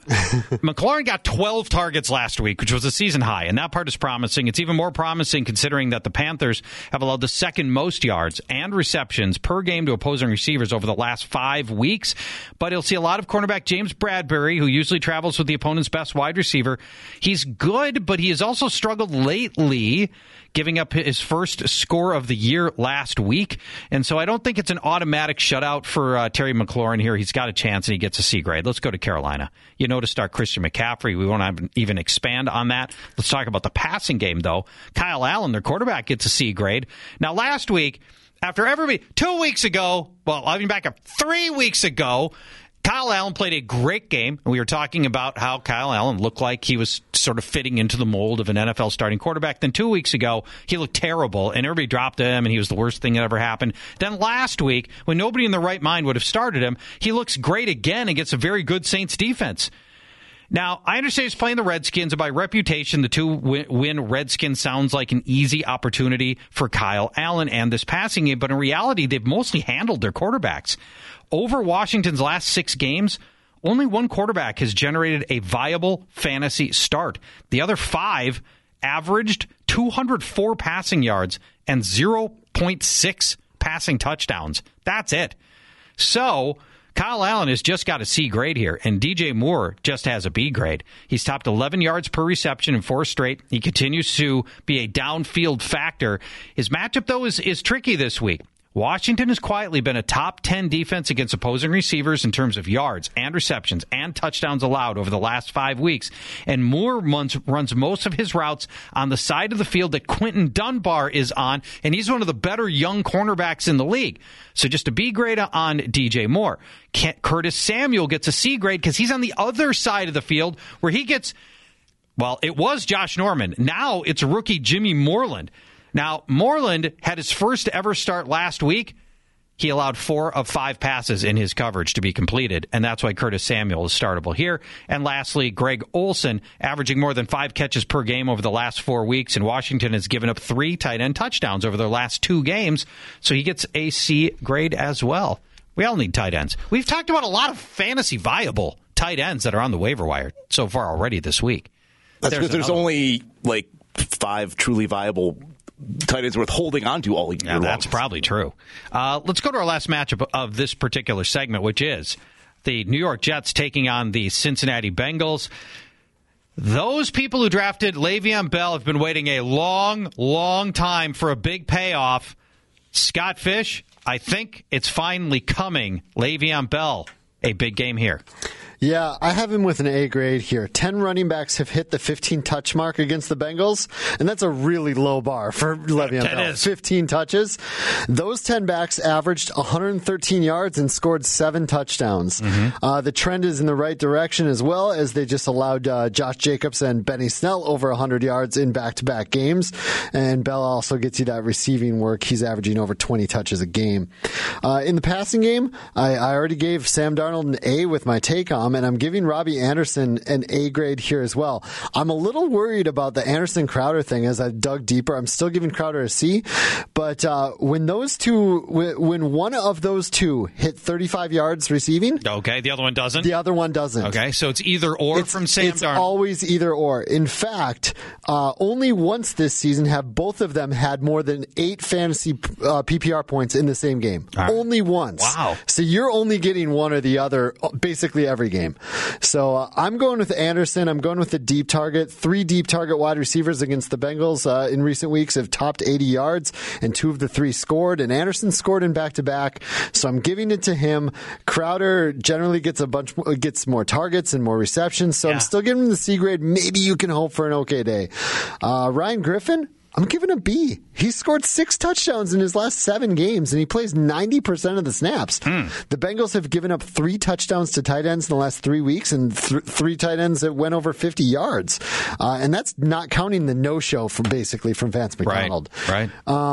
A: McLaurin got 12 targets last week, which was a season high, and that part is promising. It's even more promising considering that the Panthers have allowed the second most yards and receptions per game to opposing receivers over the last 5 weeks. But he'll see a lot of cornerback James Bradbury, who usually travels with the opponent's best wide receiver. He's good, but he has also struggled lately, giving up his first score of the year last week. And so I don't think it's an automatic shutout for Terry McLaurin here. He's got a chance, and he gets a C grade. Let's go to Carolina. To start Christian McCaffrey. We won't even expand on that. Let's talk about the passing game, though. Kyle Allen, their quarterback, gets a C grade. Now, last week, after 2 weeks ago, I'll be back up 3 weeks ago, Kyle Allen played a great game, and we were talking about how Kyle Allen looked like he was sort of fitting into the mold of an NFL starting quarterback. Then 2 weeks ago, he looked terrible, and everybody dropped him, and he was the worst thing that ever happened. Then last week, when nobody in their right mind would have started him, he looks great again against a very good Saints defense. Now, I understand he's playing the Redskins, and by reputation, the 2-win Redskins sounds like an easy opportunity for Kyle Allen and this passing game, but in reality, they've mostly handled their quarterbacks. Over Washington's last 6 games, only one quarterback has generated a viable fantasy start. The other 5 averaged 204 passing yards and 0.6 passing touchdowns. That's it. So Kyle Allen has just got a C grade here, and DJ Moore just has a B grade. He's topped 11 yards per reception in 4 straight. He continues to be a downfield factor. His matchup, though, is tricky this week. Washington has quietly been a top 10 defense against opposing receivers in terms of yards and receptions and touchdowns allowed over the last 5 weeks. And Moore runs most of his routes on the side of the field that Quentin Dunbar is on, and he's one of the better young cornerbacks in the league. So just a B grade on DJ Moore. Curtis Samuel gets a C grade because he's on the other side of the field where he gets, it was Josh Norman. Now it's rookie Jimmy Moreland. Now, Moreland had his first ever start last week. He allowed 4 of 5 passes in his coverage to be completed, and that's why Curtis Samuel is startable here. And lastly, Greg Olsen, averaging more than 5 catches per game over the last 4 weeks, and Washington has given up 3 tight end touchdowns over their last 2 games, so he gets a C grade as well. We all need tight ends. We've talked about a lot of fantasy viable tight ends that are on the waiver wire so far already this week.
D: That's because there's only 5 truly viable tight ends worth holding on to all year long.
A: That's probably true. Let's go to our last matchup of this particular segment, which is the New York Jets taking on the Cincinnati Bengals. Those people who drafted Le'Veon Bell have been waiting a long, long time for a big payoff. Scott Fish, I think it's finally coming. Le'Veon Bell, a big game here.
C: Yeah, I have him with an A grade here. 10 running backs have hit the 15 touch mark against the Bengals, and that's a really low bar for Le'Veon Bell. 15 touches. Those 10 backs averaged 113 yards and scored 7 touchdowns. The trend is in the right direction as well, as they just allowed Josh Jacobs and Benny Snell over 100 yards in back-to-back games. And Bell also gets you that receiving work. He's averaging over 20 touches a game. In the passing game, I already gave Sam Darnold an A with my take-on, and I'm giving Robbie Anderson an A grade here as well. I'm a little worried about the Anderson-Crowder thing as I've dug deeper. I'm still giving Crowder a C, but when one of those two hit 35 yards receiving...
A: Okay, the other one doesn't?
C: The other one doesn't.
A: Okay, so it's either or from Sam Darnold.
C: It's always either or. In fact, only once this season have both of them had more than 8 fantasy PPR points in the same game.
A: Right.
C: Only once.
A: Wow.
C: So you're only getting one or the other basically every game. So I'm going with Anderson. I'm going with the deep target. 3 deep target wide receivers against the Bengals in recent weeks have topped 80 yards, and 2 of the 3 scored, and Anderson scored in back-to-back. So I'm giving it to him. Crowder generally gets more targets and more receptions, so I'm still giving him the C grade. Maybe you can hope for an okay day. Ryan Griffin, I'm giving a B. He scored 6 touchdowns in his last 7 games, and he plays 90% of the snaps. The Bengals have given up 3 touchdowns to tight ends in the last 3 weeks, and 3 tight ends that went over 50 yards. And that's not counting the no-show from Vance McDonald.
A: Right.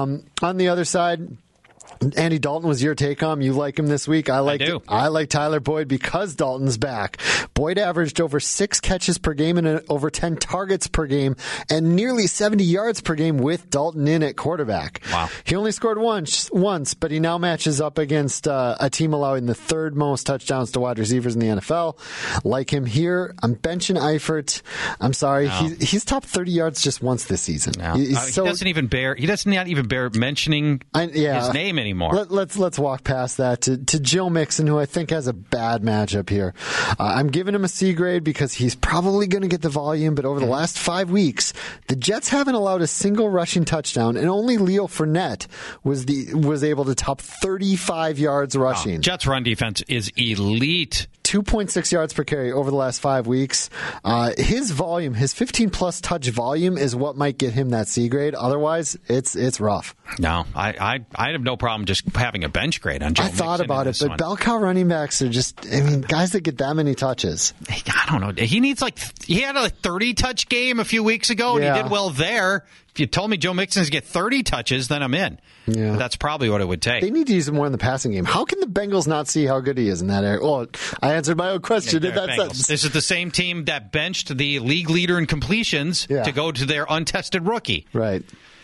C: On the other side, Andy Dalton was your take on. You like him this week. I like Tyler Boyd because Dalton's back. Boyd averaged over 6 catches per game and over 10 targets per game and nearly 70 yards per game with Dalton in at quarterback.
A: Wow.
C: He only scored once, but he now matches up against a team allowing the 3rd most touchdowns to wide receivers in the NFL. Like him here, I'm benching Eifert. I'm sorry.
A: No.
C: He's top 30 yards just once this season.
A: No. He doesn't even bear mentioning his name anymore.
C: Let's walk past that to Joe Mixon, who I think has a bad matchup here. I'm giving him a C grade because he's probably going to get the volume, but over the last 5 weeks, the Jets haven't allowed a single rushing touchdown, and only Leo Fournette was able to top 35 yards rushing.
A: Jets' run defense is elite.
C: 2.6 yards per carry over the last 5 weeks. His volume, his 15-plus touch volume is what might get him that C grade. Otherwise, it's rough.
A: No, I have no problem just having a bench grade on Joe Mixon.
C: I thought about it, but bell cow running backs are just, guys that get that many touches.
A: I don't know. He had a 30-touch game a few weeks ago, and he did well there. If you told me Joe Mixon's get 30 touches, then I'm in. Yeah. But that's probably what it would take.
C: They need to use him more in the passing game. How can the Bengals not see how good he is in that area? Well, I answered my own question in that sentence.
A: This is the same team that benched the league leader in completions to go to their untested rookie.
C: Right.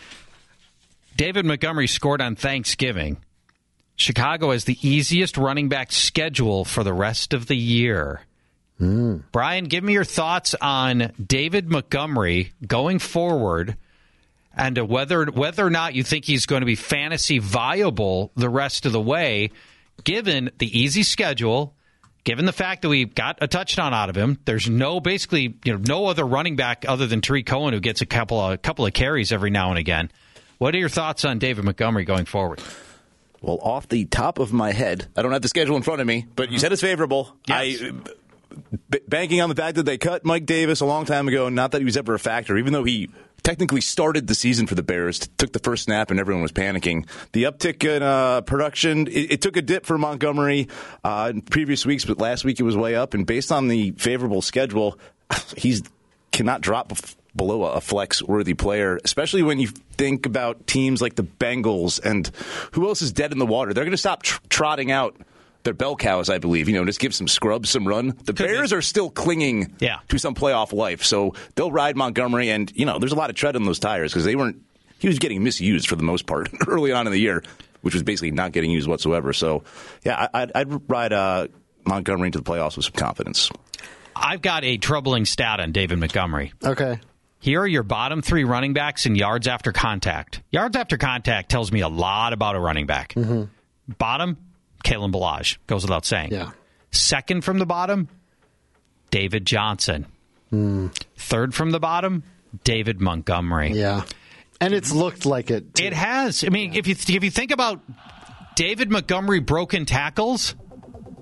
A: David Montgomery scored on Thanksgiving. Chicago has the easiest running back schedule for the rest of the year. Brian, give me your thoughts on David Montgomery going forward and whether or not you think he's going to be fantasy viable the rest of the way, given the easy schedule, given the fact that we got a touchdown out of him. There's no other running back other than Tariq Cohen who gets a couple of carries every now and again. What are your thoughts on David Montgomery going forward?
D: Well, off the top of my head, I don't have the schedule in front of me, but you said it's favorable.
A: Yes.
D: Banking on the fact that they cut Mike Davis a long time ago, not that he was ever a factor, even though he technically started the season for the Bears, took the first snap and everyone was panicking. The uptick in production, it took a dip for Montgomery in previous weeks, but last week it was way up. And based on the favorable schedule, he cannot drop below a flex-worthy player, especially when you think about teams like the Bengals and who else is dead in the water. They're going to stop trotting out their bell cows, I believe, just give some scrubs, some run. The Bears are still clinging to some playoff life, so they'll ride Montgomery, and, there's a lot of tread on those tires because he was getting misused for the most part early on in the year, which was basically not getting used whatsoever. So, yeah, I'd ride Montgomery into the playoffs with some confidence.
A: I've got a troubling stat on David Montgomery.
C: Okay.
A: Here are your bottom 3 running backs in yards after contact. Yards after contact tells me a lot about a running back. Mm-hmm. Bottom, Kalen Ballage, goes without saying.
C: Yeah.
A: Second from the bottom, David Johnson. Third from the bottom, David Montgomery.
C: Yeah. And it's looked like it, too.
A: It has. I mean, if you think about David Montgomery broken tackles,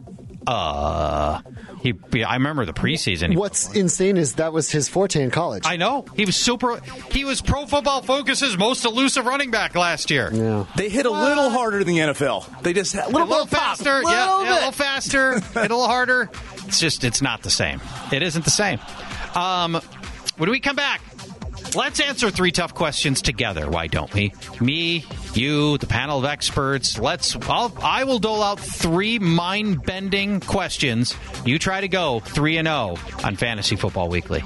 A: I remember the preseason.
C: What's insane is that was his forte in college.
A: I know. He was Pro Football Focus's most elusive running back last year.
C: Yeah.
D: They hit a little harder than the NFL. They just a little
A: faster. A little faster. Hit a little harder. It's not the same. It isn't the same. When we come back, let's answer 3 tough questions together. Why don't we? Me, you, the panel of experts. I will dole out 3 mind-bending questions. You try to go 3-0 on Fantasy Football Weekly.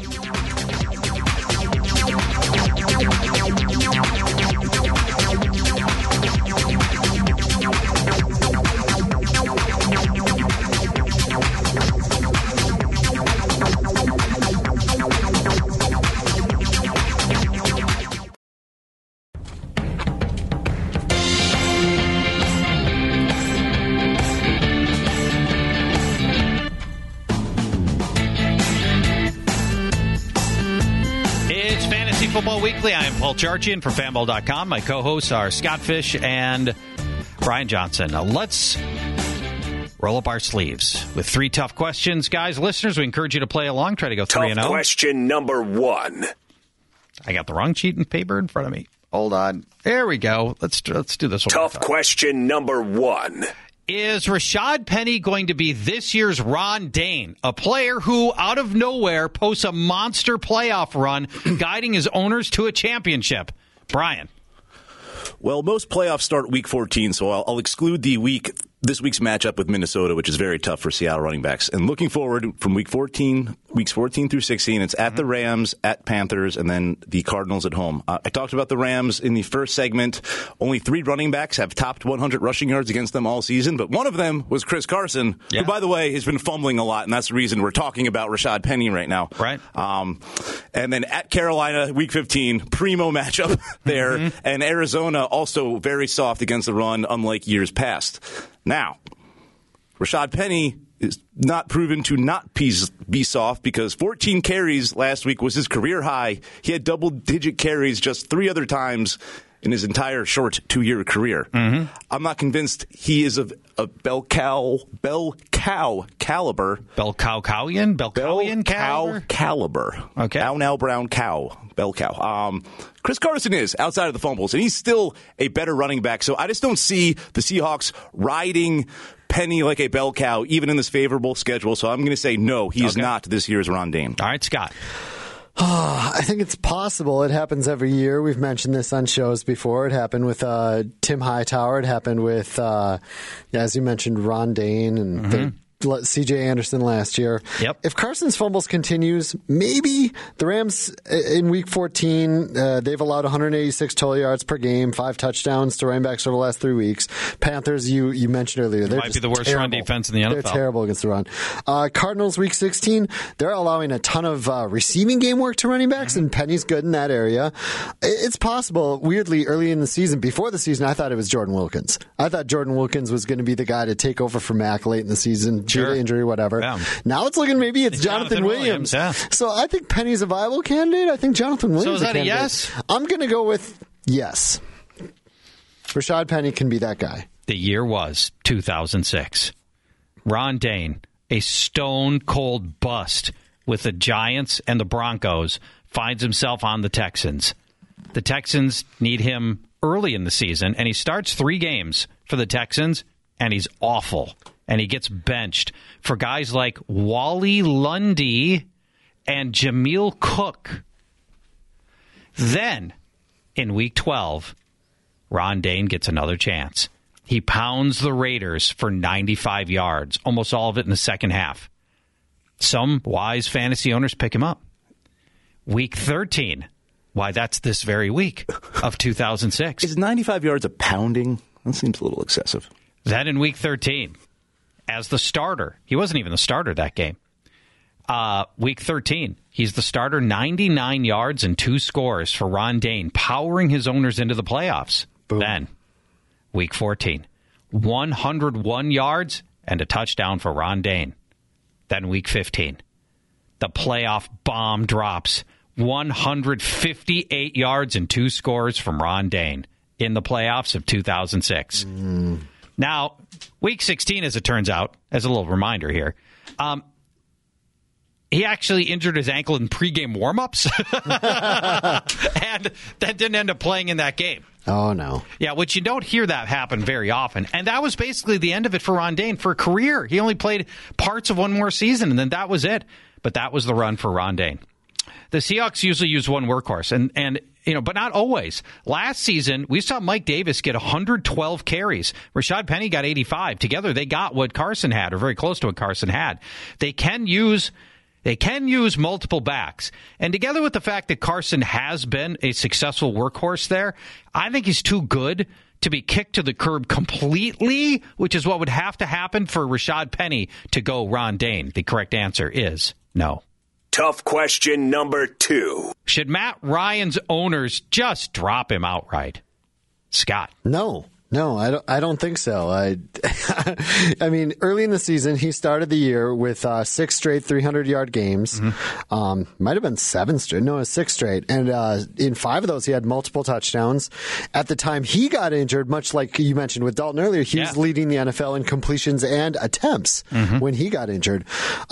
A: Football Weekly. I am Paul Charchian for Fanball.com. My co-hosts are Scott Fish and Brian Johnson. Now let's roll up our sleeves with 3 tough questions. Guys, listeners, we encourage you to play along. Try to go 3-0.
E: Tough question number 1.
A: I got the wrong sheet and paper in front of me.
F: Hold on.
A: There we go. Let's do this one.
E: Tough question number 1.
A: Is Rashad Penny going to be this year's Ron Dayne, a player who, out of nowhere, posts a monster playoff run, guiding his owners to a championship? Brian.
D: Well, most playoffs start week 14, so I'll exclude this week's matchup with Minnesota, which is very tough for Seattle running backs. And looking forward from weeks 14 through 16, it's at the Rams, at Panthers, and then the Cardinals at home. I talked about the Rams in the first segment. Only 3 running backs have topped 100 rushing yards against them all season, but one of them was Chris Carson, who, by the way, has been fumbling a lot, and that's the reason we're talking about Rashad Penny right now.
A: Right.
D: And then at Carolina, week 15, primo matchup there, and Arizona also very soft against the run, unlike years past. Now, Rashad Penny is not proven to not be soft because 14 carries last week was his career high. He had double-digit carries just 3 other times in his entire short 2-year career. I'm not convinced he is a bell cow caliber.
A: Bell cow
D: caliber.
A: Okay.
D: Now brown cow. Bell cow. Chris Carson is outside of the fumbles, and he's still a better running back. So I just don't see the Seahawks riding Penny like a bell cow, even in this favorable schedule. So I'm going to say no, he's not this year's Ron Dayne.
A: All right, Scott.
C: I think it's possible. It happens every year. We've mentioned this on shows before. It happened with Tim Hightower. It happened with, as you mentioned, Ron Dayne and C.J. Anderson last year.
A: Yep.
C: If Carson's fumbles continues, maybe the Rams in Week 14, they've allowed 186 total yards per game, 5 touchdowns to running backs over the last 3 weeks. Panthers, you mentioned earlier, they
A: might be the worst
C: terrible.
A: run defense in the NFL.
C: They're terrible against the run. Cardinals Week 16, they're allowing a ton of receiving game work to running backs, and Penny's good in that area. It's possible. Weirdly, early in the season, before the season, I thought it was Jordan Wilkins. I thought Jordan Wilkins was going to be the guy to take over for Mac late in the season. Due to injury, whatever.
A: Yeah.
C: Now it's looking maybe it's Jonathan Williams.
A: Yeah.
C: So I think Penny's a viable candidate. I think Jonathan Williams.
A: So is that
C: a
A: yes?
C: I'm going to go with yes. Rashad Penny can be that guy.
A: The year was 2006. Ron Dayne, a stone-cold bust with the Giants and the Broncos, finds himself on the Texans. The Texans need him early in the season, and he starts 3 games for the Texans, and he's awful. And he gets benched for guys like Wally Lundy and Jameel Cook. Then, in Week 12, Ron Dayne gets another chance. He pounds the Raiders for 95 yards, almost all of it in the second half. Some wise fantasy owners pick him up. Week 13, why, that's this very week of 2006.
D: Is 95 yards a pounding? That seems a little excessive.
A: Then in Week 13, as the starter, he wasn't even the starter that game. Week 13, he's the starter, 99 yards and 2 scores for Ron Dayne, powering his owners into the playoffs. Boom. Then, Week 14, 101 yards and a touchdown for Ron Dayne. Then Week 15, the playoff bomb drops, 158 yards and 2 scores from Ron Dayne in the playoffs of 2006. Now, week 16, as it turns out, as a little reminder here, he actually injured his ankle in pregame warmups, and that didn't end up playing in that game.
C: Oh, no.
A: Yeah, which you don't hear that happen very often. And that was basically the end of it for Ron Dayne for a career. He only played parts of one more season, and then that was it. But that was the run for Ron Dayne. The Seahawks usually use one workhorse, and but not always. Last season, we saw Mike Davis get 112 carries. Rashad Penny got 85. Together, they got what Carson had, or very close to what Carson had. They can use multiple backs. And together with the fact that Carson has been a successful workhorse there, I think he's too good to be kicked to the curb completely, which is what would have to happen for Rashad Penny to go Ron Dayne. The correct answer is no.
E: Tough question number 2.
A: Should Matt Ryan's owners just drop him outright? Scott.
C: No, I don't think so. I mean, early in the season, he started the year with 6 straight 300-yard games. Might have been 7 straight. No, it was 6 straight. And in 5 of those, he had multiple touchdowns. At the time he got injured, much like you mentioned with Dalton earlier, he was leading the NFL in completions and attempts when he got injured.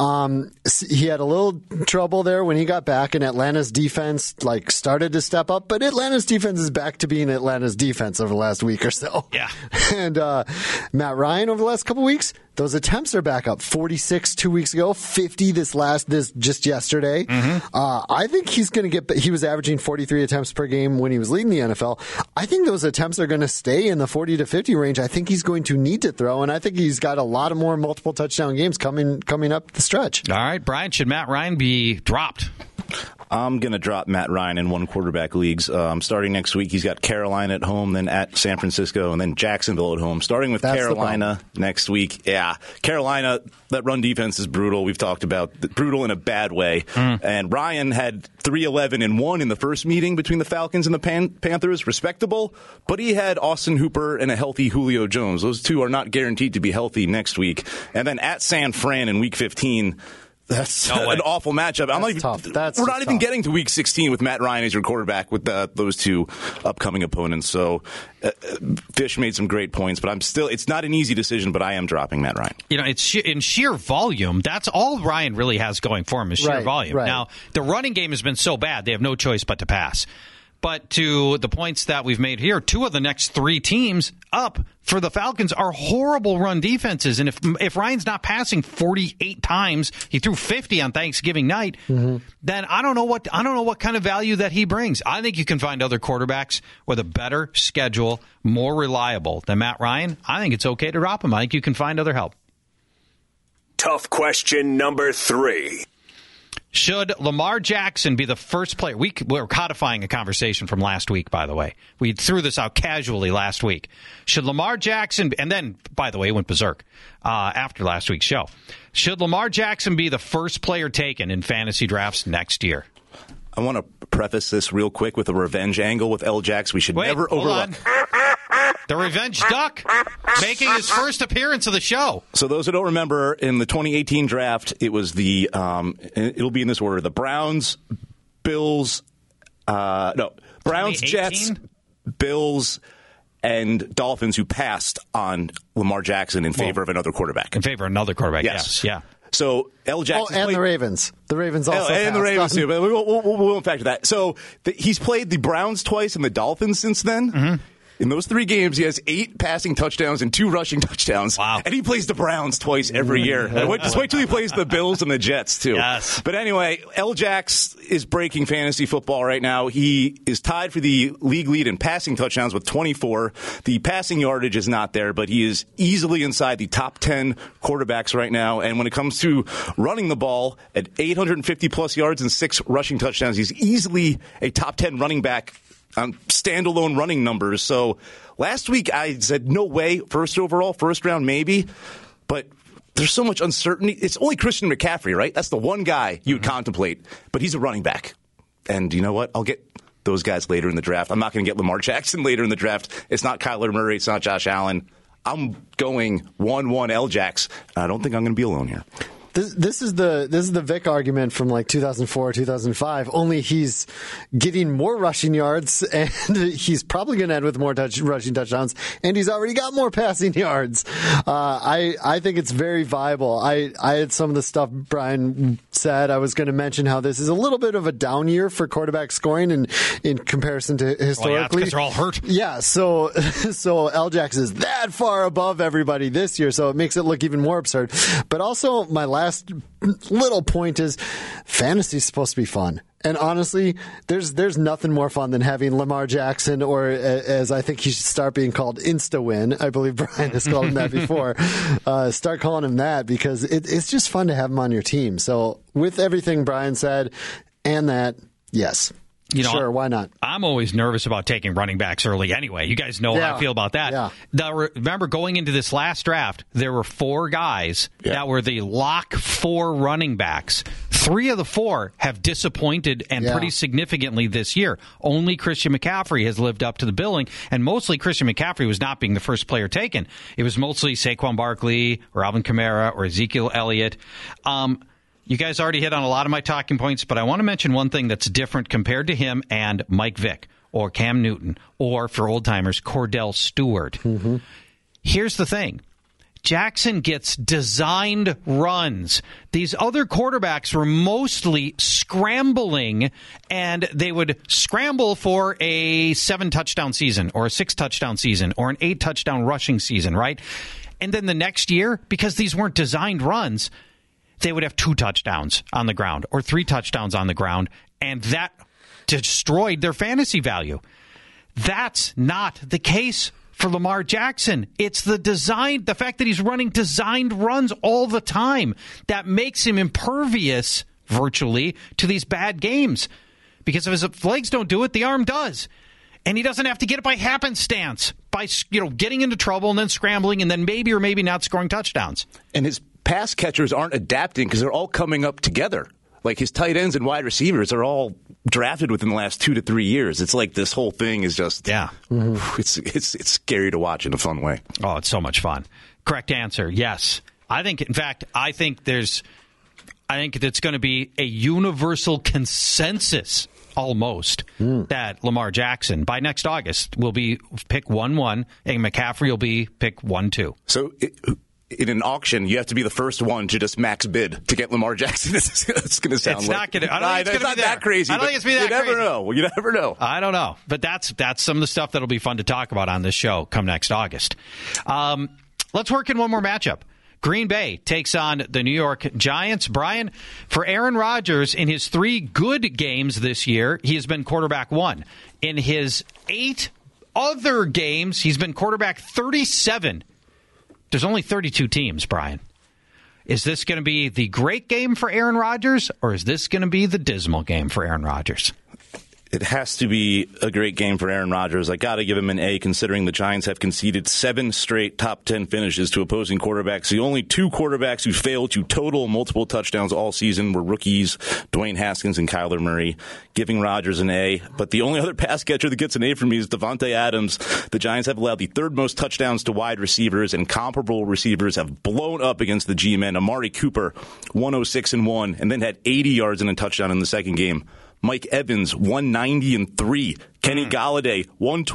C: He had a little trouble there when he got back, and Atlanta's defense started to step up. But Atlanta's defense is back to being Atlanta's defense over the last week or so.
A: Yeah.
C: And Matt Ryan over the last couple weeks, those attempts are back up. 46 2 weeks ago, 50 this just yesterday. I think he's going to he was averaging 43 attempts per game when he was leading the NFL. I think those attempts are going to stay in the 40 to 50 range. I think he's going to need to throw, and I think he's got a lot of more multiple touchdown games coming up the stretch.
A: All right, Brian, should Matt Ryan be dropped?
D: I'm going to drop Matt Ryan in one quarterback leagues. Starting next week, he's got Carolina at home, then at San Francisco, and then Jacksonville at home. Starting with Carolina next week. Yeah, Carolina, that run defense is brutal. We've talked about brutal in a bad way. And Ryan had 3-11-1 in the first meeting between the Falcons and the Panthers. Respectable, but he had Austin Hooper and a healthy Julio Jones. Those two are not guaranteed to be healthy next week. And then at San Fran in week 15, that's an awful matchup. We're not even getting to week 16 with Matt Ryan as your quarterback with those two upcoming opponents. So Fish made some great points, but it's not an easy decision, but I am dropping Matt Ryan.
A: It's in sheer volume. That's all Ryan really has going for him is sheer volume.
C: Right.
A: Now, the running game has been so bad, they have no choice but to pass. But to the points that we've made here, 2 of the next 3 teams up for the Falcons are horrible run defenses. And if Ryan's not passing 48 times, he threw 50 on Thanksgiving night, then I don't know what kind of value that he brings. I think you can find other quarterbacks with a better schedule, more reliable than Matt Ryan. I think it's okay to drop him. I think you can find other help.
E: Tough question number 3.
A: Should Lamar Jackson be the first player? We're codifying a conversation from last week, by the way. We threw this out casually last week. Should Lamar Jackson, and then, by the way, went berserk after last week's show. Should Lamar Jackson be the first player taken in fantasy drafts next year?
D: I want to preface this real quick with a revenge angle with L. Jax. We should never overlook.
A: The Revenge Duck making his first appearance of the show.
D: So those who don't remember, in the 2018 draft, it was it'll be in this order: the Browns, Bills, Browns, Jets, Bills, and Dolphins, who passed on Lamar Jackson in favor of another quarterback.
A: In favor of another quarterback, yes. Yeah.
D: So L. Jackson
C: and the Ravens. The Ravens also
D: and the Ravens too. But we won't factor that. So he's played the Browns twice and the Dolphins since then. In those 3 games, he has 8 passing touchdowns and 2 rushing touchdowns.
A: Wow.
D: And he plays the Browns twice every year. Just wait till he plays the Bills and the Jets, too.
A: Yes.
D: But anyway, L. Jax is breaking fantasy football right now. He is tied for the league lead in passing touchdowns with 24. The passing yardage is not there, but he is easily inside the top 10 quarterbacks right now. And when it comes to running the ball at 850-plus yards and 6 rushing touchdowns, he's easily a top 10 running back on standalone running numbers. So last week I said, no way, first overall, first round maybe. But there's so much uncertainty. It's only Christian McCaffrey, right? That's the one guy you would contemplate. But he's a running back. And you know what? I'll get those guys later in the draft. I'm not going to get Lamar Jackson later in the draft. It's not Kyler Murray. It's not Josh Allen. I'm going 1-1 L-Jax. I don't think I'm going to be alone here.
C: This is the Vic argument from like 2004, 2005. Only he's getting more rushing yards, and he's probably going to end with more rushing touchdowns, and he's already got more passing yards. I think it's very viable. I had some of the stuff Brian said. I was going to mention how this is a little bit of a down year for quarterback scoring in comparison to historically.
A: Well, yeah, because they're all hurt.
C: Yeah, so L-Jax is that far above everybody this year, so it makes it look even more absurd. But also, my last little point is fantasy is supposed to be fun. And honestly, there's nothing more fun than having Lamar Jackson, or as I think he should start being called, Insta-Win. I believe Brian has called him that before. Start calling him that, because it's just fun to have him on your team. So with everything Brian said and that, yes. Sure, why not?
A: I'm always nervous about taking running backs early anyway. You guys know how I feel about that. Yeah. Remember, going into this last draft, there were 4 guys that were the lock 4 running backs. 3 of the 4 have disappointed, and pretty significantly this year. Only Christian McCaffrey has lived up to the billing, and mostly Christian McCaffrey was not being the first player taken. It was mostly Saquon Barkley, or Alvin Kamara, or Ezekiel Elliott. You guys already hit on a lot of my talking points, but I want to mention one thing that's different compared to him and Mike Vick or Cam Newton or, for old-timers, Cordell Stewart. Mm-hmm. Here's the thing. Jackson gets designed runs. These other quarterbacks were mostly scrambling, and they would scramble for a 7-touchdown season or a 6-touchdown season or an 8-touchdown rushing season, right? And then the next year, because these weren't designed runs, they would have 2 touchdowns on the ground or 3 touchdowns on the ground, and that destroyed their fantasy value. That's not the case for Lamar Jackson. It's the fact that he's running designed runs all the time that makes him impervious, virtually, to these bad games. Because if his legs don't do it, the arm does. And he doesn't have to get it by happenstance, by getting into trouble and then scrambling and then maybe or maybe not scoring touchdowns.
D: And his pass catchers aren't adapting because they're all coming up together. Like his tight ends and wide receivers are all drafted within the last 2 to 3 years. It's like this whole thing is just it's scary to watch in a fun way.
A: Oh, it's so much fun. Correct answer, yes. I think it's going to be a universal consensus almost that Lamar Jackson by next August will be pick 1-1 and McCaffrey will be pick 1-2.
D: So in an auction, you have to be the first one to just max bid to get Lamar Jackson. It's going to sound
A: it's
D: like...
A: I don't think it's going to be that
D: crazy.
A: I don't think it's going to be that crazy.
D: You never know. You never know.
A: I don't know. But that's some of the stuff that'll be fun to talk about on this show come next August. Let's work in one more matchup. Green Bay takes on the New York Giants. Brian, for Aaron Rodgers, in his 3 good games this year, he has been quarterback 1. In his 8 other games, he's been quarterback 37. There's only 32 teams, Brian. Is this going to be the great game for Aaron Rodgers, or is this going to be the dismal game for Aaron Rodgers?
D: It has to be a great game for Aaron Rodgers. I got to give him an A, considering the Giants have conceded 7 straight top 10 finishes to opposing quarterbacks. The only 2 quarterbacks who failed to total multiple touchdowns all season were rookies, Dwayne Haskins and Kyler Murray, giving Rodgers an A. But the only other pass catcher that gets an A from me is Davante Adams. The Giants have allowed the 3rd most touchdowns to wide receivers, and comparable receivers have blown up against the G-men. Amari Cooper, 106-1, and then had 80 yards and a touchdown in the second game. Mike Evans, 190-3. Kenny Galladay,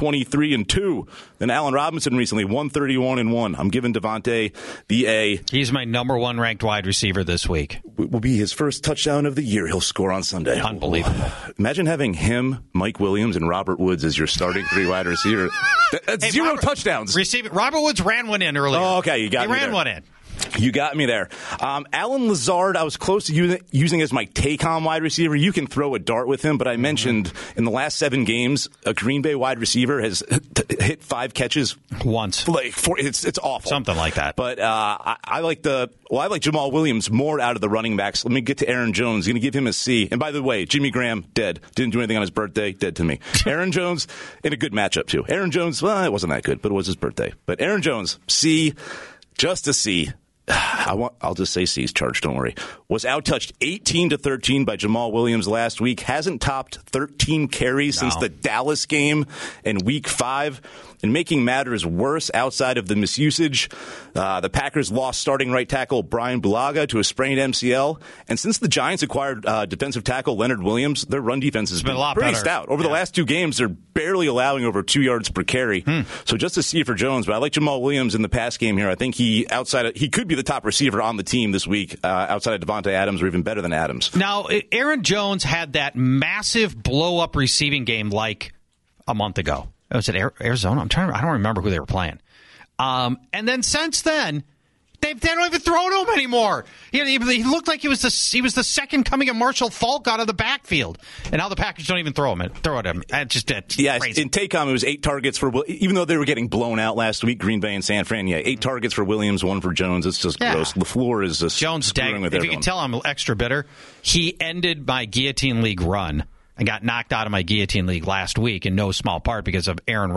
D: 123-2. Then Allen Robinson recently, 131-1. I'm giving Davante the A.
A: He's my number 1 ranked wide receiver this week.
D: It will be his first touchdown of the year. He'll score on Sunday.
A: Unbelievable.
D: Imagine having him, Mike Williams, and Robert Woods as your starting 3 wide receiver. That's 0 touchdowns.
A: Robert Woods ran one in earlier.
D: Oh, okay. You got me there.
A: He ran one in.
D: You got me there. Allen Lazard, I was close to using as my take-on wide receiver. You can throw a dart with him, but I mentioned in the last 7 games, a Green Bay wide receiver has hit 5 catches
A: once.
D: Like 4, it's awful,
A: something like that.
D: But I like Jamal Williams more out of the running backs. Let me get to Aaron Jones. Going to give him a C. And by the way, Jimmy Graham dead. Didn't do anything on his birthday. Dead to me. Aaron Jones in a good matchup too. Aaron Jones, well, it wasn't that good, but it was his birthday. But Aaron Jones, C, just a C. I'll just say C's charged, don't worry. Was outtouched 18-13 by Jamal Williams last week. Hasn't topped 13 carries since the Dallas game in week 5. And making matters worse outside of the misusage, the Packers lost starting right tackle Brian Bulaga to a sprained MCL. And since the Giants acquired defensive tackle Leonard Williams, their run defense has been
A: a lot
D: pretty
A: better.
D: stout. Over the last 2 games, they're barely allowing over 2 yards per carry. So just a C for Jones. But I like Jamal Williams in the pass game here. I think he could be the top receiver on the team this week, outside of Devontae Adams, or even better than Adams.
A: Now, Aaron Jones had that massive blow-up receiving game like a month ago. Was it Arizona? I don't remember who they were playing. And then since then, they don't even throw to him anymore. He looked like he was the second coming of Marshall Faulk out of the backfield. And now the Packers don't even throw at him. That's crazy.
D: In Taycom, it was 8 targets for, even though they were getting blown out last week, Green Bay and San Fran. 8 targets for Williams, 1 for Jones. It's just gross. LaFleur is just
A: Jones
D: screwing with
A: if
D: everyone.
A: you can tell I'm extra bitter, he ended my Guillotine League run. I got knocked out of my Guillotine League last week in no small part because of Aaron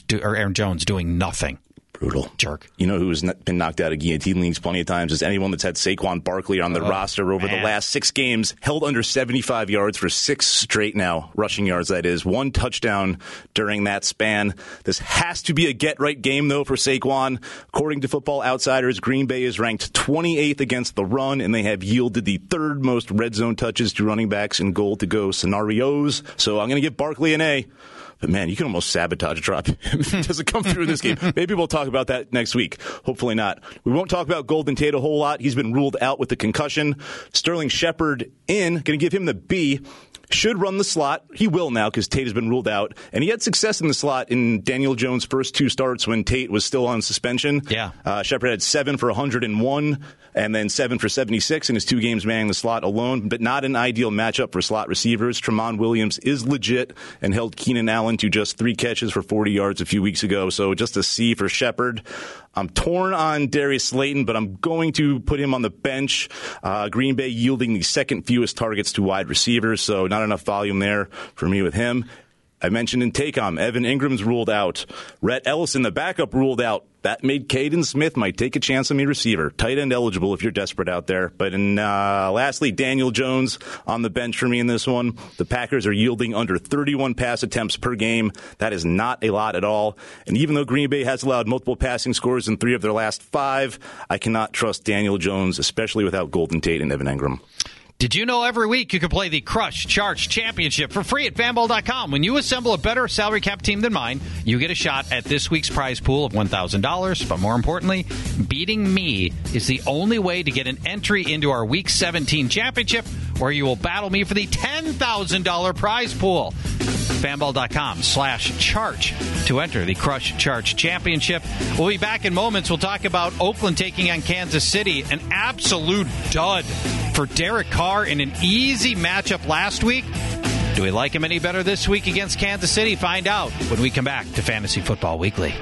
A: Jones doing nothing.
D: Brutal.
A: Jerk.
D: You know who's been knocked out of guillotine leagues plenty of times is anyone that's had Saquon Barkley on the roster over the last 6 games, held under 75 yards for 6 straight now, rushing yards that is. 1 touchdown during that span. This has to be a get-right game, though, for Saquon. According to Football Outsiders, Green Bay is ranked 28th against the run, and they have yielded the 3rd most red zone touches to running backs in goal-to-go scenarios. So I'm going to give Barkley an A. But, man, you can almost sabotage a drop if it doesn't come through this game. Maybe we'll talk about that next week. Hopefully not. We won't talk about Golden Tate a whole lot. He's been ruled out with the concussion. Sterling Shepard in. Going to give him the B. Should run the slot. He will now because Tate has been ruled out. And he had success in the slot in Daniel Jones' first 2 starts when Tate was still on suspension.
A: Yeah.
D: Shepard had 7 for 101 and then 7 for 76 in his 2 games manning the slot alone, but not an ideal matchup for slot receivers. Tramon Williams is legit and held Keenan Allen to just 3 catches for 40 yards a few weeks ago. So just a C for Shepard. I'm torn on Darius Slayton, but I'm going to put him on the bench. Green Bay yielding the 2nd fewest targets to wide receivers, so not enough volume there for me with him. I mentioned in Taycom, Evan Ingram's ruled out. Rhett Ellison, the backup, ruled out. That made Caden Smith might take a chance on me receiver. Tight end eligible if you're desperate out there. But lastly, Daniel Jones on the bench for me in this one. The Packers are yielding under 31 pass attempts per game. That is not a lot at all. And even though Green Bay has allowed multiple passing scores in 3 of their last 5, I cannot trust Daniel Jones, especially without Golden Tate and Evan Ingram.
A: Did you know every week you can play the Crush Charge Championship for free at fanball.com? When you assemble a better salary cap team than mine, you get a shot at this week's prize pool of $1,000. But more importantly, beating me is the only way to get an entry into our Week 17 championship, where you will battle me for the $10,000 prize pool. Fanball.com/charge to enter the Crush Charge Championship. We'll be back in moments. We'll talk about Oakland taking on Kansas City. An absolute dud for Derek Carr in an easy matchup last week. Do we like him any better this week against Kansas City? Find out when we come back to Fantasy Football Weekly.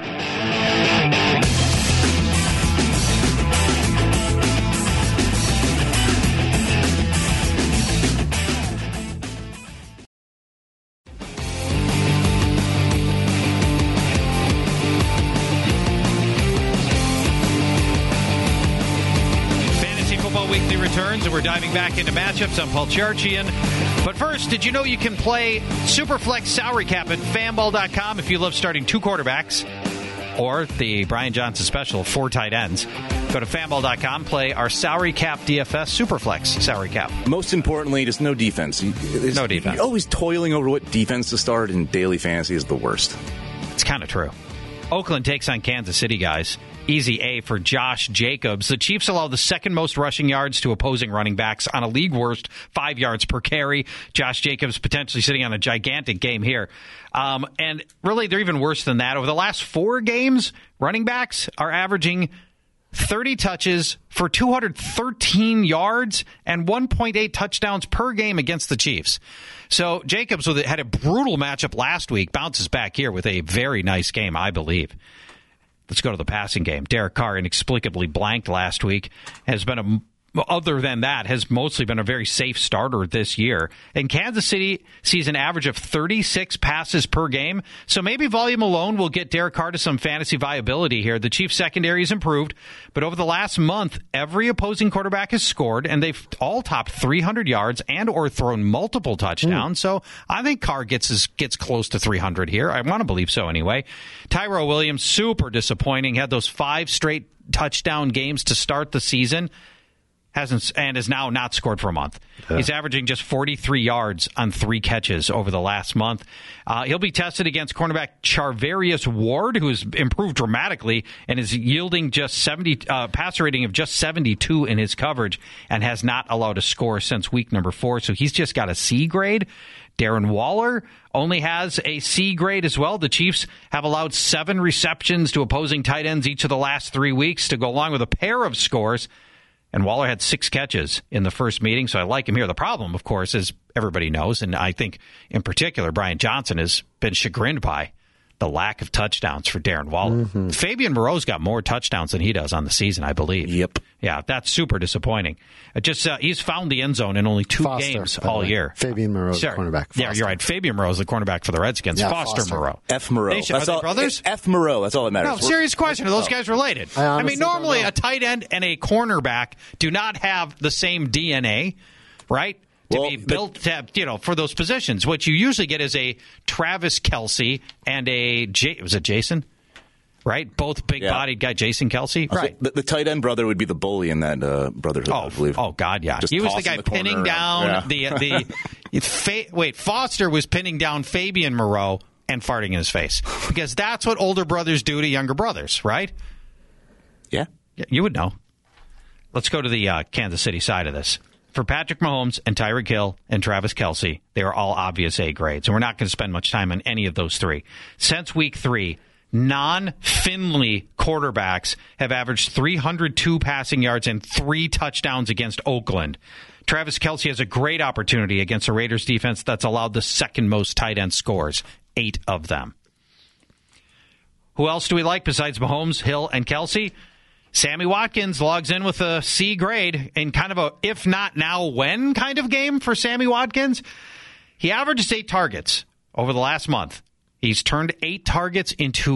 A: Returns, and we're diving back into matchups. I'm Paul Charchian. But first, did you know you can play Superflex Salary Cap at fanball.com if you love starting 2 quarterbacks or the Brian Johnson special, 4 tight ends? Go to fanball.com, play our Salary Cap DFS Superflex Salary Cap.
D: Most importantly, just no defense.
A: No defense.
D: You're always toiling over what defense to start in daily fantasy is the worst.
A: It's kind of true. Oakland takes on Kansas City, guys. Easy A for Josh Jacobs. The Chiefs allow the 2nd most rushing yards to opposing running backs on a league worst 5 yards per carry. Josh Jacobs potentially sitting on a gigantic game here. And really, they're even worse than that. Over the last 4 games, running backs are averaging 30 touches for 213 yards and 1.8 touchdowns per game against the Chiefs. So Jacobs had a brutal matchup last week, bounces back here with a very nice game, I believe. Let's go to the passing game. Derek Carr, inexplicably blanked last week, has been other than that, has mostly been a very safe starter this year. And Kansas City sees an average of 36 passes per game. So maybe volume alone will get Derek Carr to some fantasy viability here. The Chiefs' secondary has improved, but over the last month, every opposing quarterback has scored, and they've all topped 300 yards and or thrown multiple touchdowns. So I think Carr gets close to 300 here. I want to believe so anyway. Tyrell Williams, super disappointing. Had those 5 straight touchdown games to start the season. Hasn't and has now not scored for a month. Yeah. He's averaging just 43 yards on 3 catches over the last month. He'll be tested against cornerback Charvarius Ward, who has improved dramatically and is yielding just passer rating of just 72 in his coverage and has not allowed a score since week number 4. So he's just got a C grade. Darren Waller only has a C grade as well. The Chiefs have allowed 7 receptions to opposing tight ends each of the last 3 weeks to go along with a pair of scores. And Waller had 6 catches in the first meeting, so I like him here. The problem, of course, is everybody knows, and I think in particular Brian Johnson has been chagrined by the lack of touchdowns for Darren Waller. Mm-hmm. Fabian Moreau's got more touchdowns than he does on the season, I believe.
D: Yep.
A: Yeah, that's super disappointing. He's found the end zone in only 2 games all year.
C: Fabian Moreau's the cornerback. Foster.
A: Yeah, you're right. Fabian Moreau's the cornerback for the Redskins.
C: Yeah,
A: Foster Moreau.
D: F. Moreau.
A: Are they brothers?
D: F. Moreau. That's all that matters.
A: No, serious question. Are those guys related? I mean, normally a tight end and a cornerback do not have the same DNA, right? To be built to have, for those positions. What you usually get is a Travis Kelce and was it Jason? Right? Both big-bodied guy, Jason Kelce. Right.
D: The tight end brother would be the bully in that brotherhood, I believe.
A: Oh, God, yeah. He was the guy pinning down Foster was pinning down Fabian Moreau and farting in his face. Because that's what older brothers do to younger brothers, right?
D: Yeah.
A: You would know. Let's go to the Kansas City side of this. For Patrick Mahomes and Tyreek Hill and Travis Kelce, they are all obvious A grades. And we're not going to spend much time on any of those 3. Since week 3, non-Finley quarterbacks have averaged 302 passing yards and 3 touchdowns against Oakland. Travis Kelce has a great opportunity against the Raiders defense that's allowed the second most tight end scores, 8 of them. Who else do we like besides Mahomes, Hill, and Kelce? Sammy Watkins logs in with a C grade in kind of a if not now when kind of game for Sammy Watkins. He averages 8 targets over the last month. He's turned 8 targets into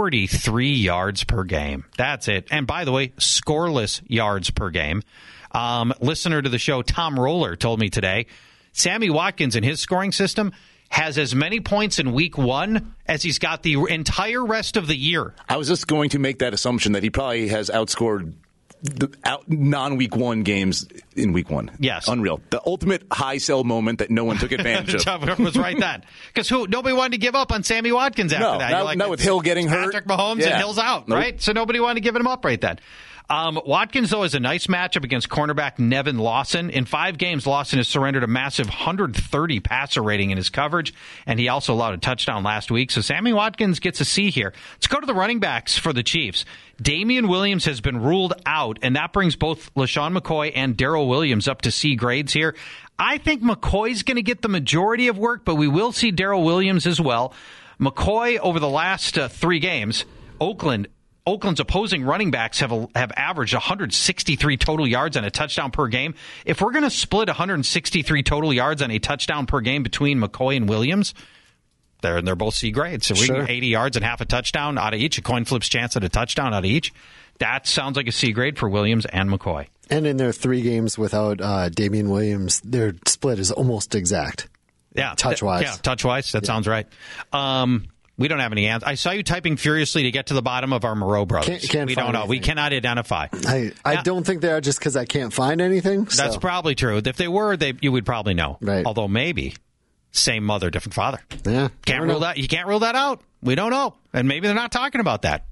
A: 43 yards per game. That's it. And by the way, scoreless yards per game. Listener to the show, Tom Roller, told me today, Sammy Watkins in his scoring system has as many points in week 1 as he's got the entire rest of the year.
D: I was just going to make that assumption that he probably has outscored the non-week 1 games in week 1.
A: Yes.
D: Unreal. The ultimate high sell moment that no one took advantage of.
A: Tom was right then. Because nobody wanted to give up on Sammy Watkins after that.
D: Not with Hill getting hurt.
A: Patrick Mahomes and Hill's out, right? So nobody wanted to give him up right then. Watkins, though, is a nice matchup against cornerback Nevin Lawson. In 5 games, Lawson has surrendered a massive 130 passer rating in his coverage, and he also allowed a touchdown last week. So Sammy Watkins gets a C here. Let's go to the running backs for the Chiefs. Damian Williams has been ruled out, and that brings both LaShawn McCoy and Darrell Williams up to C grades here. I think McCoy's going to get the majority of work, but we will see Darrell Williams as well. McCoy, over the last 3 games, Oakland's opposing running backs have averaged 163 total yards and a touchdown per game. If we're going to split 163 total yards and a touchdown per game between McCoy and Williams, they're both C grades. So we can get 80 yards and half a touchdown out of each, a coin flip's chance at a touchdown out of each. That sounds like a C grade for Williams and McCoy.
C: And in their 3 games without Damian Williams, their split is almost exact.
A: Yeah,
C: touch-wise.
A: Touch-wise. That sounds right. We don't have any answers. I saw you typing furiously to get to the bottom of our Moreau brothers.
C: We
A: don't know.
C: Anything.
A: We cannot identify.
C: I don't think they are just because I can't find anything. So.
A: That's probably true. If they were, you would probably know.
C: Right.
A: Although maybe same mother, different father.
C: Yeah.
A: Can't rule that. You can't rule that out. We don't know. And maybe they're not talking about that.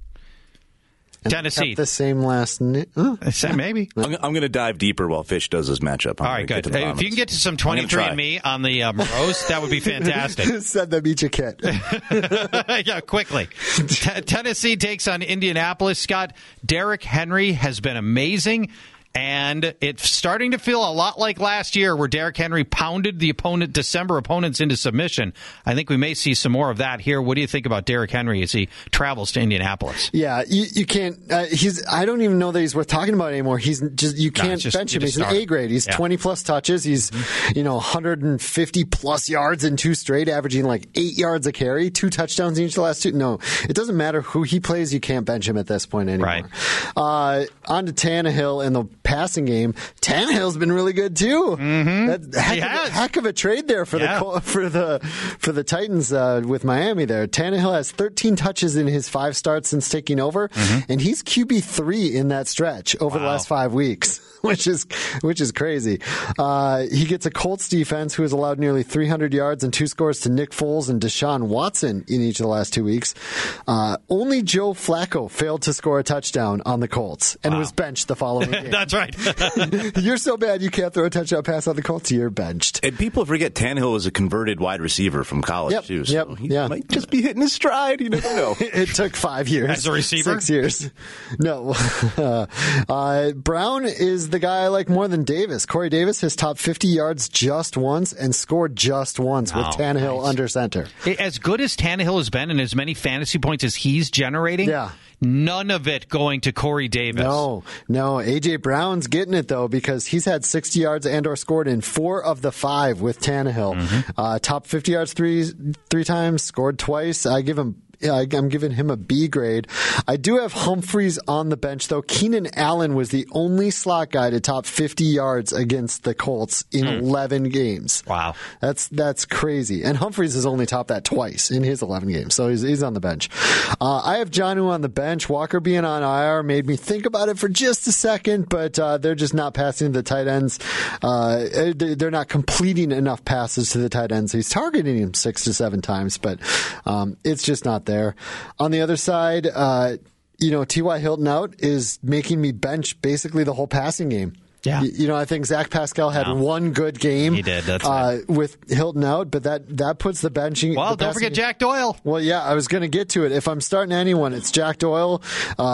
C: And
A: Tennessee.
C: the same last name.
A: Maybe.
D: I'm going to dive deeper while Fish does his matchup.
A: All right, good. If you can get to some 23andMe on the Moreaus, that would be fantastic.
C: Send them each a kit.
A: Yeah, quickly. Tennessee takes on Indianapolis. Scott, Derrick Henry has been amazing. And it's starting to feel a lot like last year where Derrick Henry pounded the December opponents into submission. I think we may see some more of that here. What do you think about Derrick Henry as he travels to Indianapolis?
C: Yeah, you can't. I don't even know that he's worth talking about anymore. You can't bench him. He's an A grade. He's 20 plus touches. He's 150 plus yards in 2 straight, averaging like 8 yards a carry, 2 touchdowns in each of the last 2. No, it doesn't matter who he plays. You can't bench him at this point anymore.
A: Right.
C: On to Tannehill in the passing game. Tannehill's been really good too.
A: Mm-hmm.
C: Heck of a trade there for the Titans with Miami there. Tannehill has 13 touches in his 5 starts since taking over, and he's QB3 in that stretch over the last 5 weeks, which is crazy. He gets a Colts defense who has allowed nearly 300 yards and 2 scores to Nick Foles and Deshaun Watson in each of the last 2 weeks. Only Joe Flacco failed to score a touchdown on the Colts and was benched the following game.
A: That's right.
C: You're so bad you can't throw a touchdown pass on the Colts, you're benched.
D: And people forget Tannehill is a converted wide receiver from college, too. So he might just be hitting his stride. You never know.
C: It took 5 years.
A: As a receiver?
C: 6 years. No. Brown is the guy I like more than Davis. Corey Davis has topped 50 yards just once and scored just once with Tannehill under center.
A: As good as Tannehill has been and as many fantasy points as he's generating, none of it going to Corey Davis.
C: No. A.J. Brown's getting it, though, because he's had 60 yards and or scored in 4 of the 5 with Tannehill. Top 50 yards three times, scored twice. I'm giving him a B grade. I do have Humphreys on the bench, though. Keenan Allen was the only slot guy to top 50 yards against the Colts in 11 games.
A: Wow.
C: That's crazy. And Humphreys has only topped that twice in his 11 games, so he's on the bench. I have Jonnu on the bench. Walker being on IR made me think about it for just a second, but they're just not passing to the tight ends. They're not completing enough passes to the tight ends. He's targeting him 6 to 7 times, but it's just not there. On the other side, T.Y. Hilton out is making me bench basically the whole passing game.
A: Yeah.
C: I think Zach Pascal had one good game.
A: He did. That's right.
C: With Hilton out, but that puts the benching.
A: Well, don't forget Jack Doyle.
C: Well, yeah, I was going to get to it. If I'm starting anyone, it's Jack Doyle.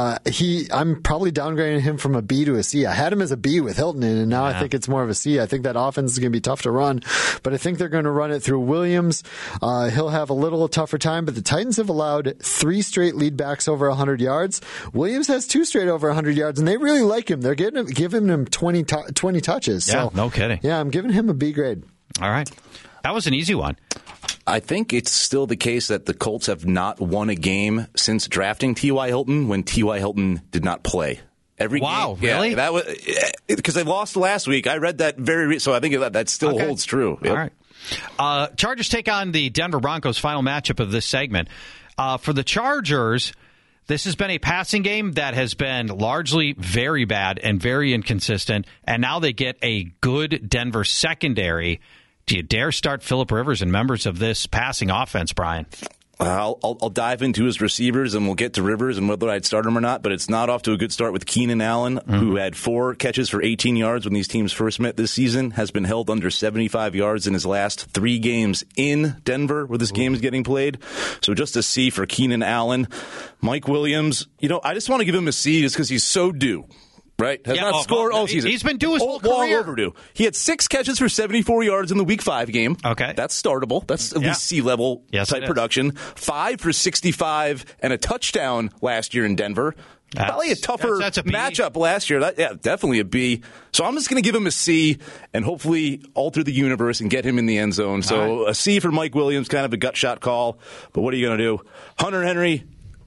C: I'm probably downgrading him from a B to a C. I had him as a B with Hilton in, and now I think it's more of a C. I think that offense is going to be tough to run, but I think they're going to run it through Williams. He'll have a little tougher time, but the Titans have allowed 3 straight lead backs over 100 yards. Williams has 2 straight over 100 yards, and they really like him. They're giving him 20 touches.
A: Yeah,
C: so,
A: no kidding.
C: Yeah, I'm giving him a B grade.
A: All right. That was an easy one.
D: I think it's still the case that the Colts have not won a game since drafting T.Y. Hilton when T.Y. Hilton did not play. Every game.
A: Really?
D: Yeah, that was because they lost last week. I read that so I think that still holds true. Yep.
A: All right. Chargers take on the Denver Broncos, final matchup of this segment. For the Chargers, this has been a passing game that has been largely very bad and very inconsistent, and now they get a good Denver secondary. Do you dare start Phillip Rivers and members of this passing offense, Brian?
D: I'll dive into his receivers, and we'll get to Rivers and whether I'd start him or not, but it's not off to a good start with Keenan Allen, who had 4 catches for 18 yards when these teams first met this season, has been held under 75 yards in his last 3 games in Denver where this game is getting played. So just a C for Keenan Allen. Mike Williams, I just want to give him a C just because he's so due. Right? Has not scored all season.
A: He's been due his whole career.
D: Long overdue. He had 6 catches for 74 yards in the Week 5 game.
A: Okay.
D: That's startable. That's at least C-level type production. 5 for 65 and a touchdown last year in Denver. Probably a tougher matchup last year. Definitely a B. So I'm just going to give him a C and hopefully alter the universe and get him in the end zone. So a C for Mike Williams, kind of a gut shot call. But what are you going to do? Hunter Henry,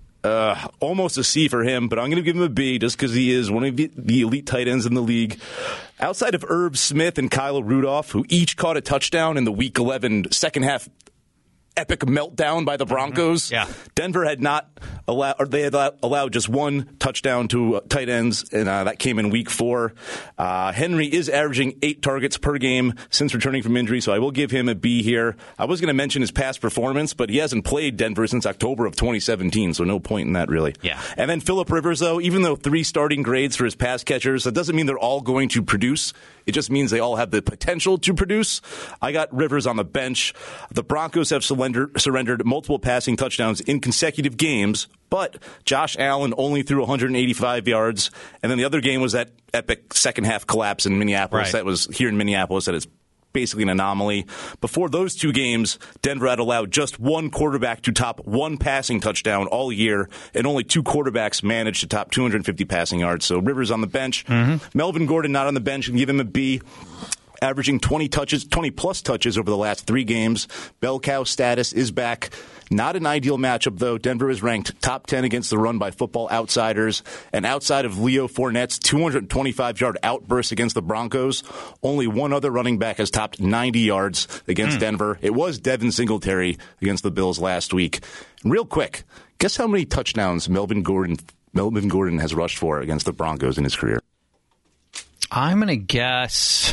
D: almost a C for him, but I'm going to give him a B just because he is one of the elite tight ends in the league. Outside of Irv Smith and Kyle Rudolph, who each caught a touchdown in the Week 11 second half epic meltdown by the Broncos. Denver had not allowed just 1 touchdown to tight ends, and that came in Week 4. Henry is averaging 8 targets per game since returning from injury, so I will give him a B here. I was going to mention his past performance, but he hasn't played Denver since October of 2017, so no point in that really. And then Phillip Rivers, though, even though 3 starting grades for his pass catchers, that doesn't mean they're all going to produce. It just means they all have the potential to produce. I got Rivers on the bench. The Broncos have surrendered multiple passing touchdowns in consecutive games But Josh Allen only threw 185 yards. And then the other game was that epic second-half collapse in Minneapolis.
A: Right.
D: That was here in Minneapolis that is basically an anomaly. Before those two games, Denver had allowed just one quarterback to top one passing touchdown all year, and only two quarterbacks managed to top 250 passing yards. So Rivers on the bench. Melvin Gordon not on the bench, and give him a B. Averaging 20-plus touches over the last 3 games. Bell cow status is back. Not an ideal matchup, though. Denver is ranked top 10 against the run by Football Outsiders. And outside of Leo Fournette's 225-yard outburst against the Broncos, only one other running back has topped 90 yards against Denver. It was Devin Singletary against the Bills last week. Real quick, guess how many touchdowns Melvin Gordon has rushed for against the Broncos in his career?
A: I'm going to guess...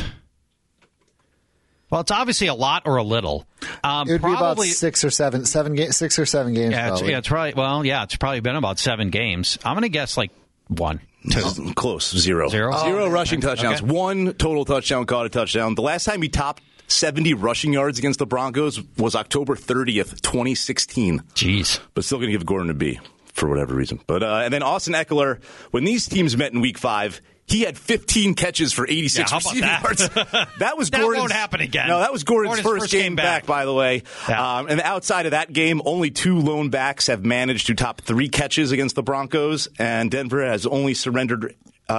A: Well, it's obviously a lot or a little.
C: It would be about 6 or 7 games.
A: Yeah, it's probably. Well, yeah, it's probably been about 7 games. I'm going to guess like 1, 2.
D: Close. Zero rushing touchdowns.
A: Okay.
D: 1 total touchdown, caught a touchdown. The last time he topped 70 rushing yards against the Broncos was October 30th, 2016.
A: Jeez.
D: But still going to give Gordon a B for whatever reason. But and then Austin Eckler, when these teams met in Week 5. He had 15 catches for 86 receiving yards. That was
A: that
D: Gordon's,
A: won't happen again.
D: No, that was Gordon's first game back, by the way.
A: Yeah.
D: And outside of that game, only 2 lone backs have managed to top 3 catches against the Broncos, and Denver has only surrendered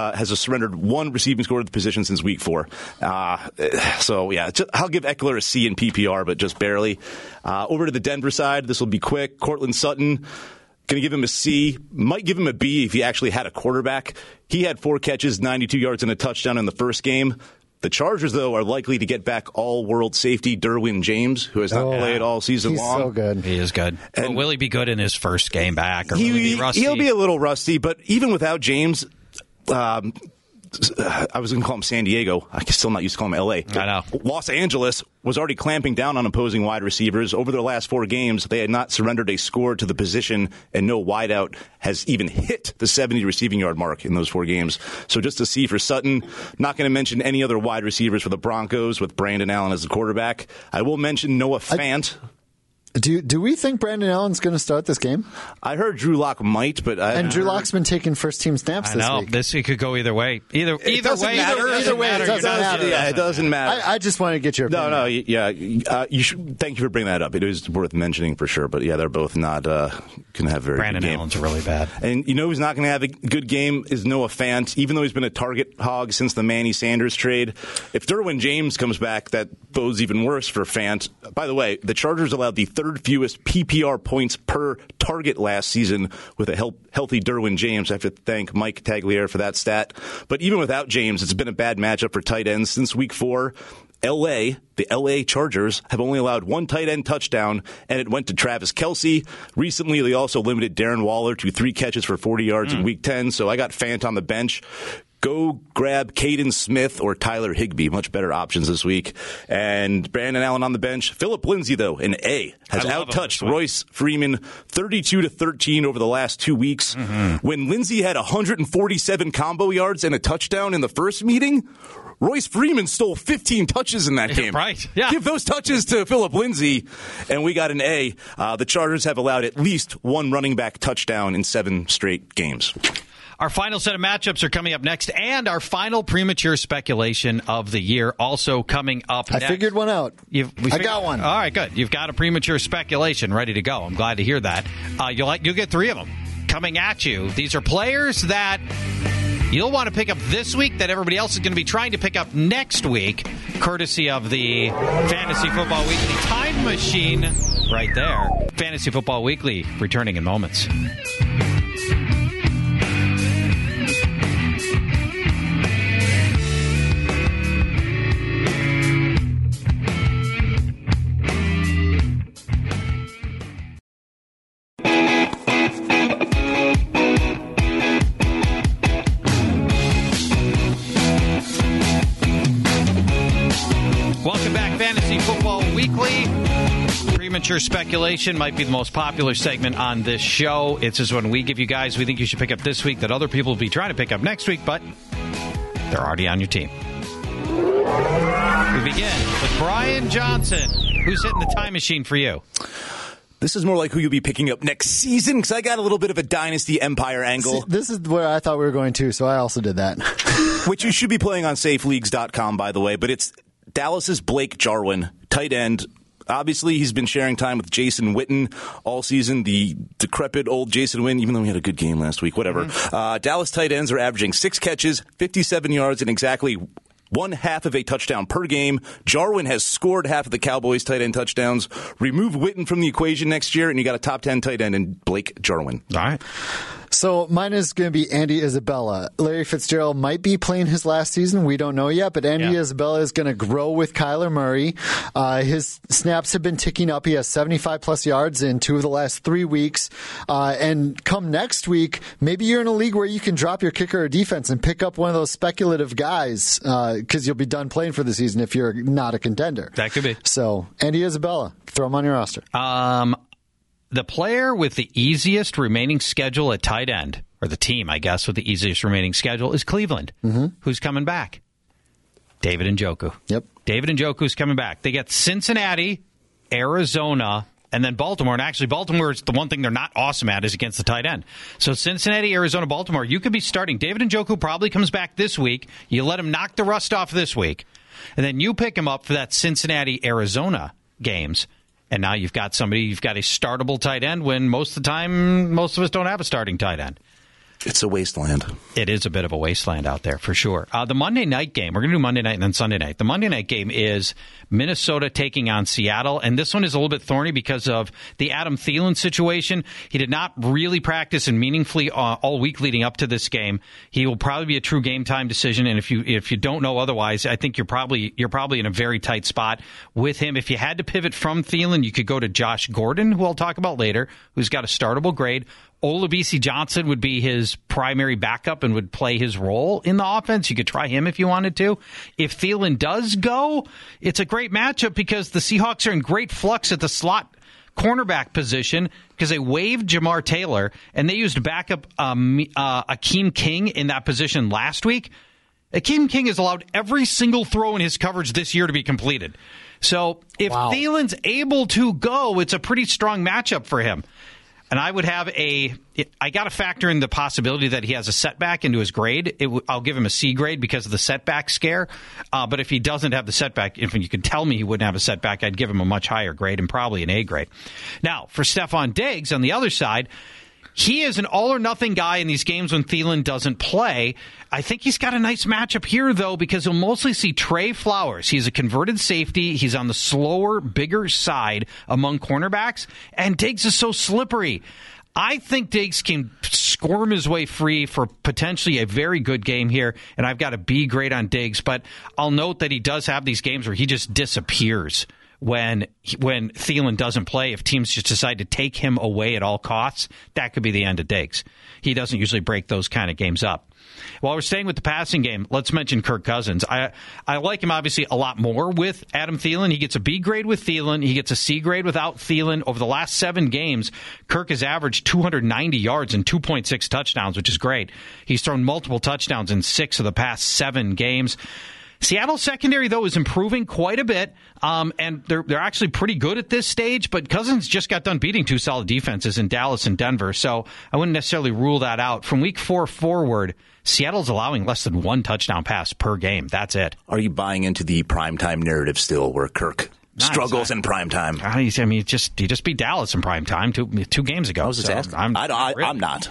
D: 1 receiving score to the position since Week 4. So, yeah, I'll give Eckler a C in PPR, but just barely. Over to the Denver side, this will be quick. Cortland Sutton. Going to give him a C. Might give him a B if he actually had a quarterback. He had 4 catches, 92 yards, and a touchdown in the first game. The Chargers, though, are likely to get back all-world safety Derwin James, who has not played all season long.
C: He's so good.
A: He is good. But will he be good in his first game back? Or will he be rusty?
D: He'll be a little rusty, but even without James... I was going to call him San Diego. I can still not used to call him L.A.
A: I know.
D: Los Angeles was already clamping down on opposing wide receivers. Over their last 4 games, they had not surrendered a score to the position, and no wideout has even hit the 70 receiving yard mark in those 4 games. So just a C for Sutton. Not going to mention any other wide receivers for the Broncos with Brandon Allen as the quarterback. I will mention Noah Fant.
C: Do we think Brandon Allen's going to start this game?
D: I heard Drew Lock might, but
C: Drew Lock's been taking first-team snaps this week.
A: This week could go either way. Either way,
C: it doesn't matter.
D: Yeah, it doesn't matter.
C: I just want to get your opinion.
D: No, yeah. You should. Thank you for bringing that up. It is worth mentioning for sure. But yeah, they're both not going to have very
A: Brandon
D: good game.
A: Allen's really bad.
D: And you know who's not going to have a good game is Noah Fant, even though he's been a target hog since the Manny Sanders trade. If Derwin James comes back, that bodes even worse for Fant. By the way, the Chargers allowed the 3rd fewest PPR points per target last season with a healthy Derwin James. I have to thank Mike Tagliere for that stat. But even without James, it's been a bad matchup for tight ends since Week 4. the LA Chargers have only allowed 1 tight end touchdown, and it went to Travis Kelce. Recently, they also limited Darren Waller to 3 catches for 40 yards in Week 10, so I got Fant on the bench. Go grab Caden Smith or Tyler Higbee. Much better options this week. And Brandon Allen on the bench. Philip Lindsay, though, an A, has outtouched Royce Freeman 32-13 over the last 2 weeks. When Lindsay had 147 combo yards and a touchdown in the first meeting, Royce Freeman stole 15 touches in that game.
A: Right. Yeah.
D: Give those touches to Philip Lindsay, and we got an A. The Chargers have allowed at least 1 running back touchdown in 7 straight games.
A: Our final set of matchups are coming up next, and our final premature speculation of the year also coming up next.
C: I figured one out. I got one.
A: All right, good. You've got a premature speculation ready to go. I'm glad to hear that. You'll get 3 of them coming at you. These are players that you'll want to pick up this week that everybody else is going to be trying to pick up next week, courtesy of the Fantasy Football Weekly Time Machine right there. Fantasy Football Weekly returning in moments. Welcome back, Fantasy Football Weekly. Premature speculation might be the most popular segment on this show. It's just when we give you guys we think you should pick up this week that other people will be trying to pick up next week, but they're already on your team. We begin with Brian Johnson. Who's hitting the time machine for you?
D: This is more like who you'll be picking up next season, because I got a little bit of a Dynasty Empire angle.
C: See, this is where I thought we were going to, so I also did that.
D: Which you should be playing on safeleagues.com, by the way. But it's Dallas's Blake Jarwin, tight end. Obviously, he's been sharing time with Jason Witten all season, the decrepit old Jason Witten, even though he had a good game last week, whatever. Dallas tight ends are averaging 6 catches, 57 yards, and exactly 1/2 of a touchdown per game. Jarwin has scored half of the Cowboys' tight end touchdowns. Remove Witten from the equation next year, and you got a top 10 tight end in Blake Jarwin.
A: All right.
C: So mine is going to be Andy Isabella. Larry Fitzgerald might be playing his last season. We don't know yet, but Andy Isabella is going to grow with Kyler Murray. His snaps have been ticking up. He has 75-plus yards in 2 of the last 3 weeks. And come next week, maybe you're in a league where you can drop your kicker or defense and pick up one of those speculative guys because you'll be done playing for the season if you're not a contender.
A: That could be.
C: So Andy Isabella, throw him on your roster.
A: The player with the easiest remaining schedule at tight end, or the team, I guess, with the easiest remaining schedule, is Cleveland, who's coming back. David Njoku.
C: Yep.
A: David Njoku's coming back. They get Cincinnati, Arizona, and then Baltimore. And actually, Baltimore is the one thing they're not awesome at is against the tight end. So Cincinnati, Arizona, Baltimore, you could be starting. David Njoku probably comes back this week. You let him knock the rust off this week. And then you pick him up for that Cincinnati, Arizona games. And now you've got a startable tight end when most of the time, most of us don't have a starting tight end.
D: It's a wasteland.
A: It is a bit of a wasteland out there, for sure. The Monday night game, we're going to do Monday night and then Sunday night. The Monday night game is Minnesota taking on Seattle, and this one is a little bit thorny because of the Adam Thielen situation. He did not really practice and meaningfully all week leading up to this game. He will probably be a true game time decision, and if you don't know otherwise, I think you're probably in a very tight spot with him. If you had to pivot from Thielen, you could go to Josh Gordon, who I'll talk about later, who's got a startable grade. Olabisi Johnson would be his primary backup and would play his role in the offense. You could try him if you wanted to. If Thielen does go, it's a great matchup because the Seahawks are in great flux at the slot cornerback position because they waived Jamar Taylor and they used backup Akeem King in that position last week. Akeem King has allowed every single throw in his coverage this year to be completed. So if Thielen's able to go, it's a pretty strong matchup for him. And I would have I got to factor in the possibility that he has a setback into his grade. I'll give him a C grade because of the setback scare. But if he doesn't have the setback, if you could tell me he wouldn't have a setback, I'd give him a much higher grade and probably an A grade. Now, for Stephon Diggs on the other side, he is an all-or-nothing guy in these games when Thielen doesn't play. I think he's got a nice matchup here, though, because he'll mostly see Trey Flowers. He's a converted safety. He's on the slower, bigger side among cornerbacks, and Diggs is so slippery. I think Diggs can squirm his way free for potentially a very good game here, and I've got a B grade on Diggs, but I'll note that he does have these games where he just disappears. When Thielen doesn't play, if teams just decide to take him away at all costs, that could be the end of Diggs. He doesn't usually break those kind of games up. While we're staying with the passing game, let's mention Kirk Cousins. I like him obviously a lot more with Adam Thielen. He gets a B grade with Thielen. He gets a C grade without Thielen. Over the last 7 games, Kirk has averaged 290 yards and 2.6 touchdowns, which is great. He's thrown multiple touchdowns in 6 of the past 7 games. Seattle's secondary, though, is improving quite a bit, and they're actually pretty good at this stage, but Cousins just got done beating 2 solid defenses in Dallas and Denver, so I wouldn't necessarily rule that out. From week 4 forward, Seattle's allowing less than 1 touchdown pass per game. That's it.
D: Are you buying into the primetime narrative still where Kirk struggles in primetime?
A: I mean, he just beat Dallas in primetime 2 games ago.
D: I was just asking. I'm not.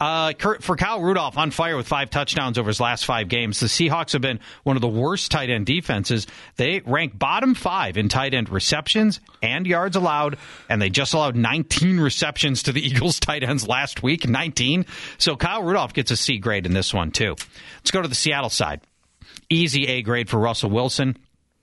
A: For Kyle Rudolph, on fire with 5 touchdowns over his last 5 games. The Seahawks have been one of the worst tight end defenses. They rank bottom 5 in tight end receptions and yards allowed, and they just allowed 19 receptions to the Eagles tight ends last week. 19. So Kyle Rudolph gets a C grade in this one, too. Let's go to the Seattle side. Easy A grade for Russell Wilson.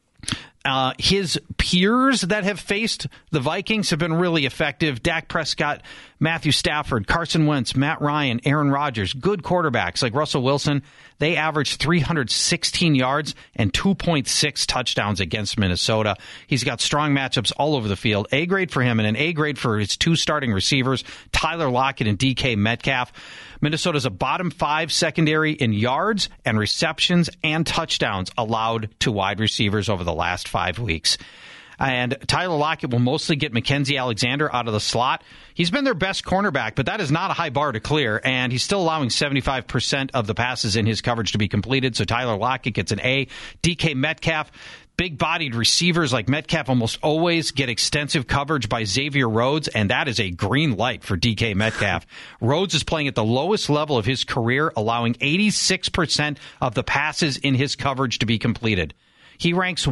A: His peers that have faced the Vikings have been really effective. Dak Prescott, Matthew Stafford, Carson Wentz, Matt Ryan, Aaron Rodgers, good quarterbacks like Russell Wilson. They averaged 316 yards and 2.6 touchdowns against Minnesota. He's got strong matchups all over the field. A grade for him and an A grade for his 2 starting receivers, Tyler Lockett and DK Metcalf. Minnesota's a bottom 5 secondary in yards and receptions and touchdowns allowed to wide receivers over the last 5 weeks. And Tyler Lockett will mostly get Mackenzie Alexander out of the slot. He's been their best cornerback, but that is not a high bar to clear, and he's still allowing 75% of the passes in his coverage to be completed, so Tyler Lockett gets an A. DK Metcalf, big-bodied receivers like Metcalf almost always get extensive coverage by Xavier Rhodes, and that is a green light for DK Metcalf. Rhodes is playing at the lowest level of his career, allowing 86% of the passes in his coverage to be completed. He ranks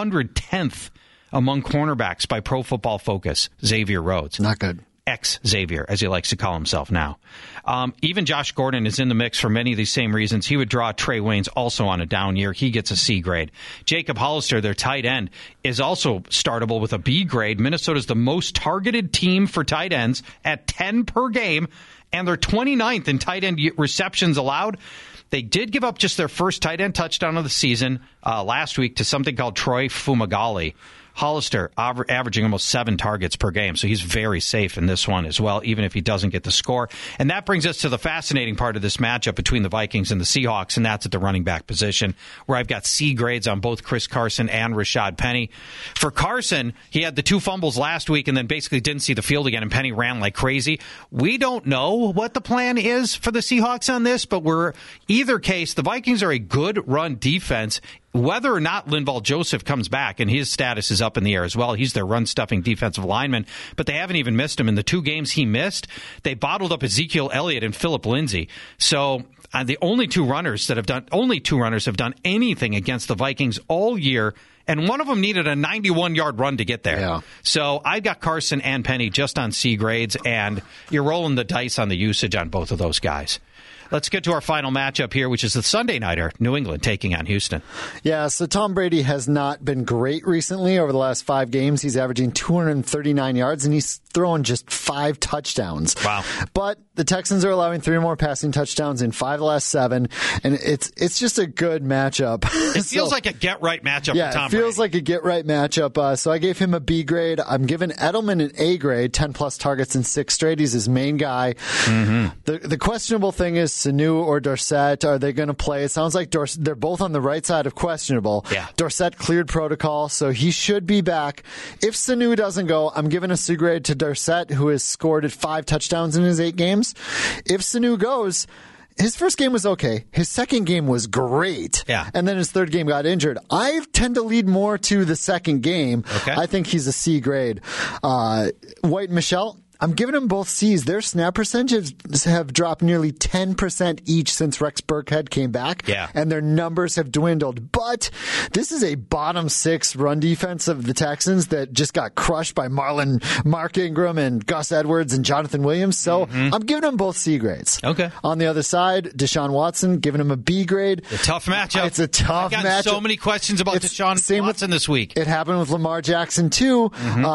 A: 110th among cornerbacks by Pro Football Focus, Xavier Rhodes.
C: Not good.
A: Ex-Xavier, as he likes to call himself now. Even Josh Gordon is in the mix for many of these same reasons. He would draw Trey Waynes also on a down year. He gets a C grade. Jacob Hollister, their tight end, is also startable with a B grade. Minnesota's the most targeted team for tight ends at 10 per game, and they're 29th in tight end receptions allowed. They did give up just their first tight end touchdown of the season last week to something called Troy Fumagalli. Hollister averaging almost 7 targets per game, so he's very safe in this one as well, even if he doesn't get the score. And that brings us to the fascinating part of this matchup between the Vikings and the Seahawks, and that's at the running back position, where I've got C grades on both Chris Carson and Rashad Penny. For Carson, he had the 2 fumbles last week and then basically didn't see the field again, and Penny ran like crazy. We don't know what the plan is for the Seahawks on this, but either case, the Vikings are a good run defense. Whether or not Linval Joseph comes back, and his status is up in the air as well. He's their run-stuffing defensive lineman, but they haven't even missed him. In the 2 games he missed, they bottled up Ezekiel Elliott and Phillip Lindsay. So the only two runners have done anything against the Vikings all year, and one of them needed a 91-yard run to get there.
C: Yeah. So
A: I got Carson and Penny just on C grades, and you're rolling the dice on the usage on both of those guys. Let's get to our final matchup here, which is the Sunday nighter, New England taking on Houston.
C: Yeah, so Tom Brady has not been great recently over the last 5 games. He's averaging 239 yards, and he's throwing just 5 touchdowns.
A: Wow.
C: But the Texans are allowing 3 more passing touchdowns in 5 of the last 7, and it's just a good matchup.
A: It feels like a get-right matchup for Tom Brady.
C: Yeah, it feels like a get-right matchup. So I gave him a B grade. I'm giving Edelman an A grade, 10-plus targets in 6 straight. He's his main guy. Mm-hmm. The questionable thing is Sanu or Dorsett. Are they going to play? It sounds like they're both on the right side of questionable.
A: Yeah.
C: Dorsett cleared protocol, so he should be back. If Sanu doesn't go, I'm giving a C grade to Dorsett, who has scored at 5 touchdowns in his 8 games. If Sanu goes, his first game was okay. His second game was great.
A: Yeah.
C: And then his third game got injured. I tend to lead more to the second game.
A: Okay.
C: I think he's a C grade. White and Michelle, I'm giving them both C's. Their snap percentages have dropped nearly 10% each since Rex Burkhead came back.
A: Yeah.
C: And their numbers have dwindled. But this is a bottom 6 run defense of the Texans that just got crushed by Mark Ingram and Gus Edwards and Jonathan Williams. So I'm giving them both C grades.
A: Okay.
C: On the other side, Deshaun Watson, giving him a B grade.
A: A tough matchup.
C: It's a tough
A: I've
C: matchup.
A: gotten so many questions about Deshaun Watson this week.
C: It happened with Lamar Jackson, too.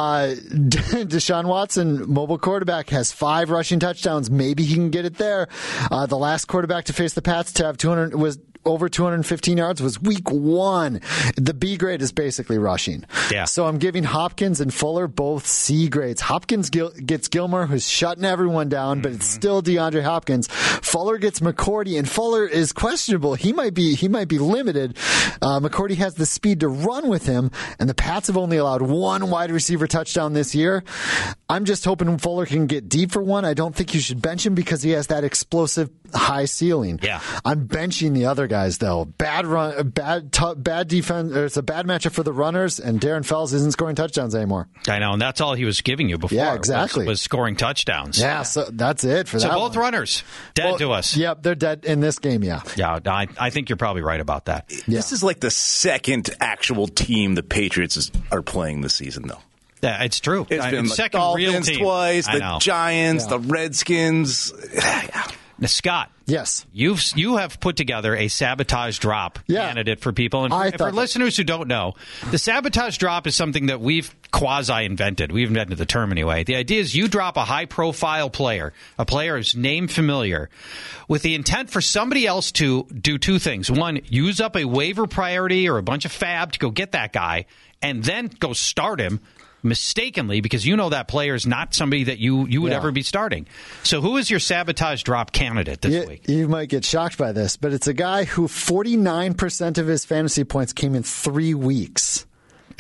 C: Deshaun Watson, mobile quarterback, has 5 rushing touchdowns. Maybe he can get it there. The last quarterback to face the Pats to have over 215 yards was week 1. The B grade is basically rushing.
A: Yeah.
C: So I'm giving Hopkins and Fuller both C grades. Hopkins gets Gilmore, who's shutting everyone down, but it's still DeAndre Hopkins. Fuller gets McCourty, and Fuller is questionable. He might be limited. McCourty has the speed to run with him, and the Pats have only allowed 1 wide receiver touchdown this year. I'm just hoping Fuller can get deep for one. I don't think you should bench him because he has that explosive high ceiling.
A: Yeah.
C: I'm benching the other guys, though. Bad defense. It's a bad matchup for the runners, and Darren Fells isn't scoring touchdowns anymore.
A: I know, and that's all he was giving you before.
C: Yeah, exactly.
A: Was scoring touchdowns.
C: Yeah, so that's it for that.
A: So both runners dead to us.
C: Yep, they're dead in this game, yeah.
A: Yeah, I think you're probably right about that.
C: Yeah.
D: This is like the second actual team the Patriots are playing this season, though.
A: Yeah, it's true.
D: It's been the
A: second
D: Dolphins
A: real team.
D: twice, the Giants, the Redskins.
A: Now, Scott.
C: Yes.
A: You have put together a sabotage drop candidate for people. And for listeners who don't know, the sabotage drop is something that we've quasi-invented. We've invented the term anyway. The idea is you drop a high-profile player, a player whose name familiar, with the intent for somebody else to do 2 things. One, use up a waiver priority or a bunch of fab to go get that guy, and then go start him mistakenly because you know that player is not somebody that you would ever be starting. So who is your sabotage drop candidate this week?
C: You might get shocked by this, but it's a guy who 49% of his fantasy points came in 3 weeks.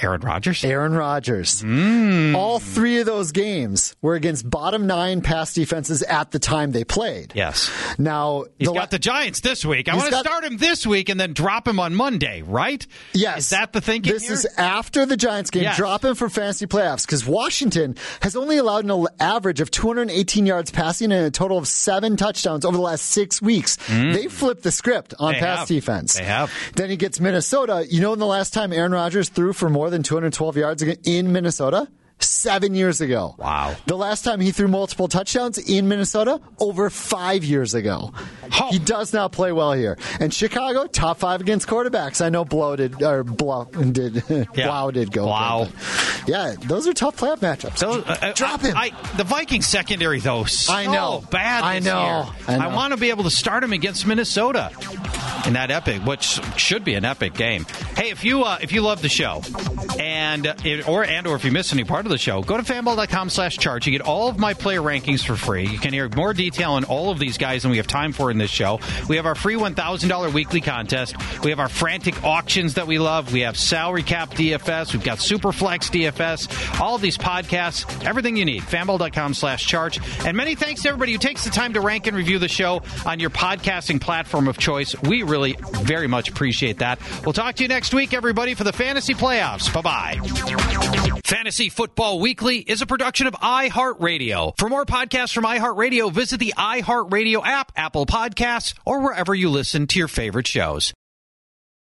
A: Aaron Rodgers?
C: Aaron Rodgers. All three of those games were against bottom 9 pass defenses at the time they played.
A: Yes.
C: Now,
A: He's got the Giants this week. I want to start him this week and then drop him on Monday, right?
C: Yes.
A: Is that the thinking
C: This
A: here?
C: is after the Giants game.
A: Yes.
C: Drop him for fantasy playoffs because Washington has only allowed an average of 218 yards passing and a total of 7 touchdowns over the last 6 weeks. They flipped the script on pass defense.
A: They have.
C: Then he gets Minnesota. You know, in the last time Aaron Rodgers threw for more than 212 yards in Minnesota? 7 years ago.
A: Wow.
C: The last time he threw multiple touchdowns in Minnesota, over 5 years ago.
A: Oh.
C: He does not play well here. And Chicago, top 5 against quarterbacks. I know Blau did go.
A: Blau.
C: Yeah, those are tough playoff matchups. Drop him.
A: The Vikings secondary, though, so
C: I know.
A: bad this year. I want to be able to start him against Minnesota in that epic, which should be an epic game. Hey, if you love the show and if you miss any part of the show, go to fanball.com/charts. You get all of my player rankings for free. You can hear more detail on all of these guys than we have time for in this show. We have our free $1,000 weekly contest. We have our frantic auctions that we love. We have salary cap DFS. We've got Superflex DFS. All of these podcasts, everything you need. fanball.com/charts. And many thanks to everybody who takes the time to rank and review the show on your podcasting platform of choice. We really very much appreciate that. We'll talk to you next week, everybody, for the fantasy playoffs. Bye-bye. Fantasy Football Weekly is a production of iHeartRadio. For more podcasts from iHeartRadio, visit the iHeartRadio app, Apple Podcasts, or wherever you listen to your favorite shows.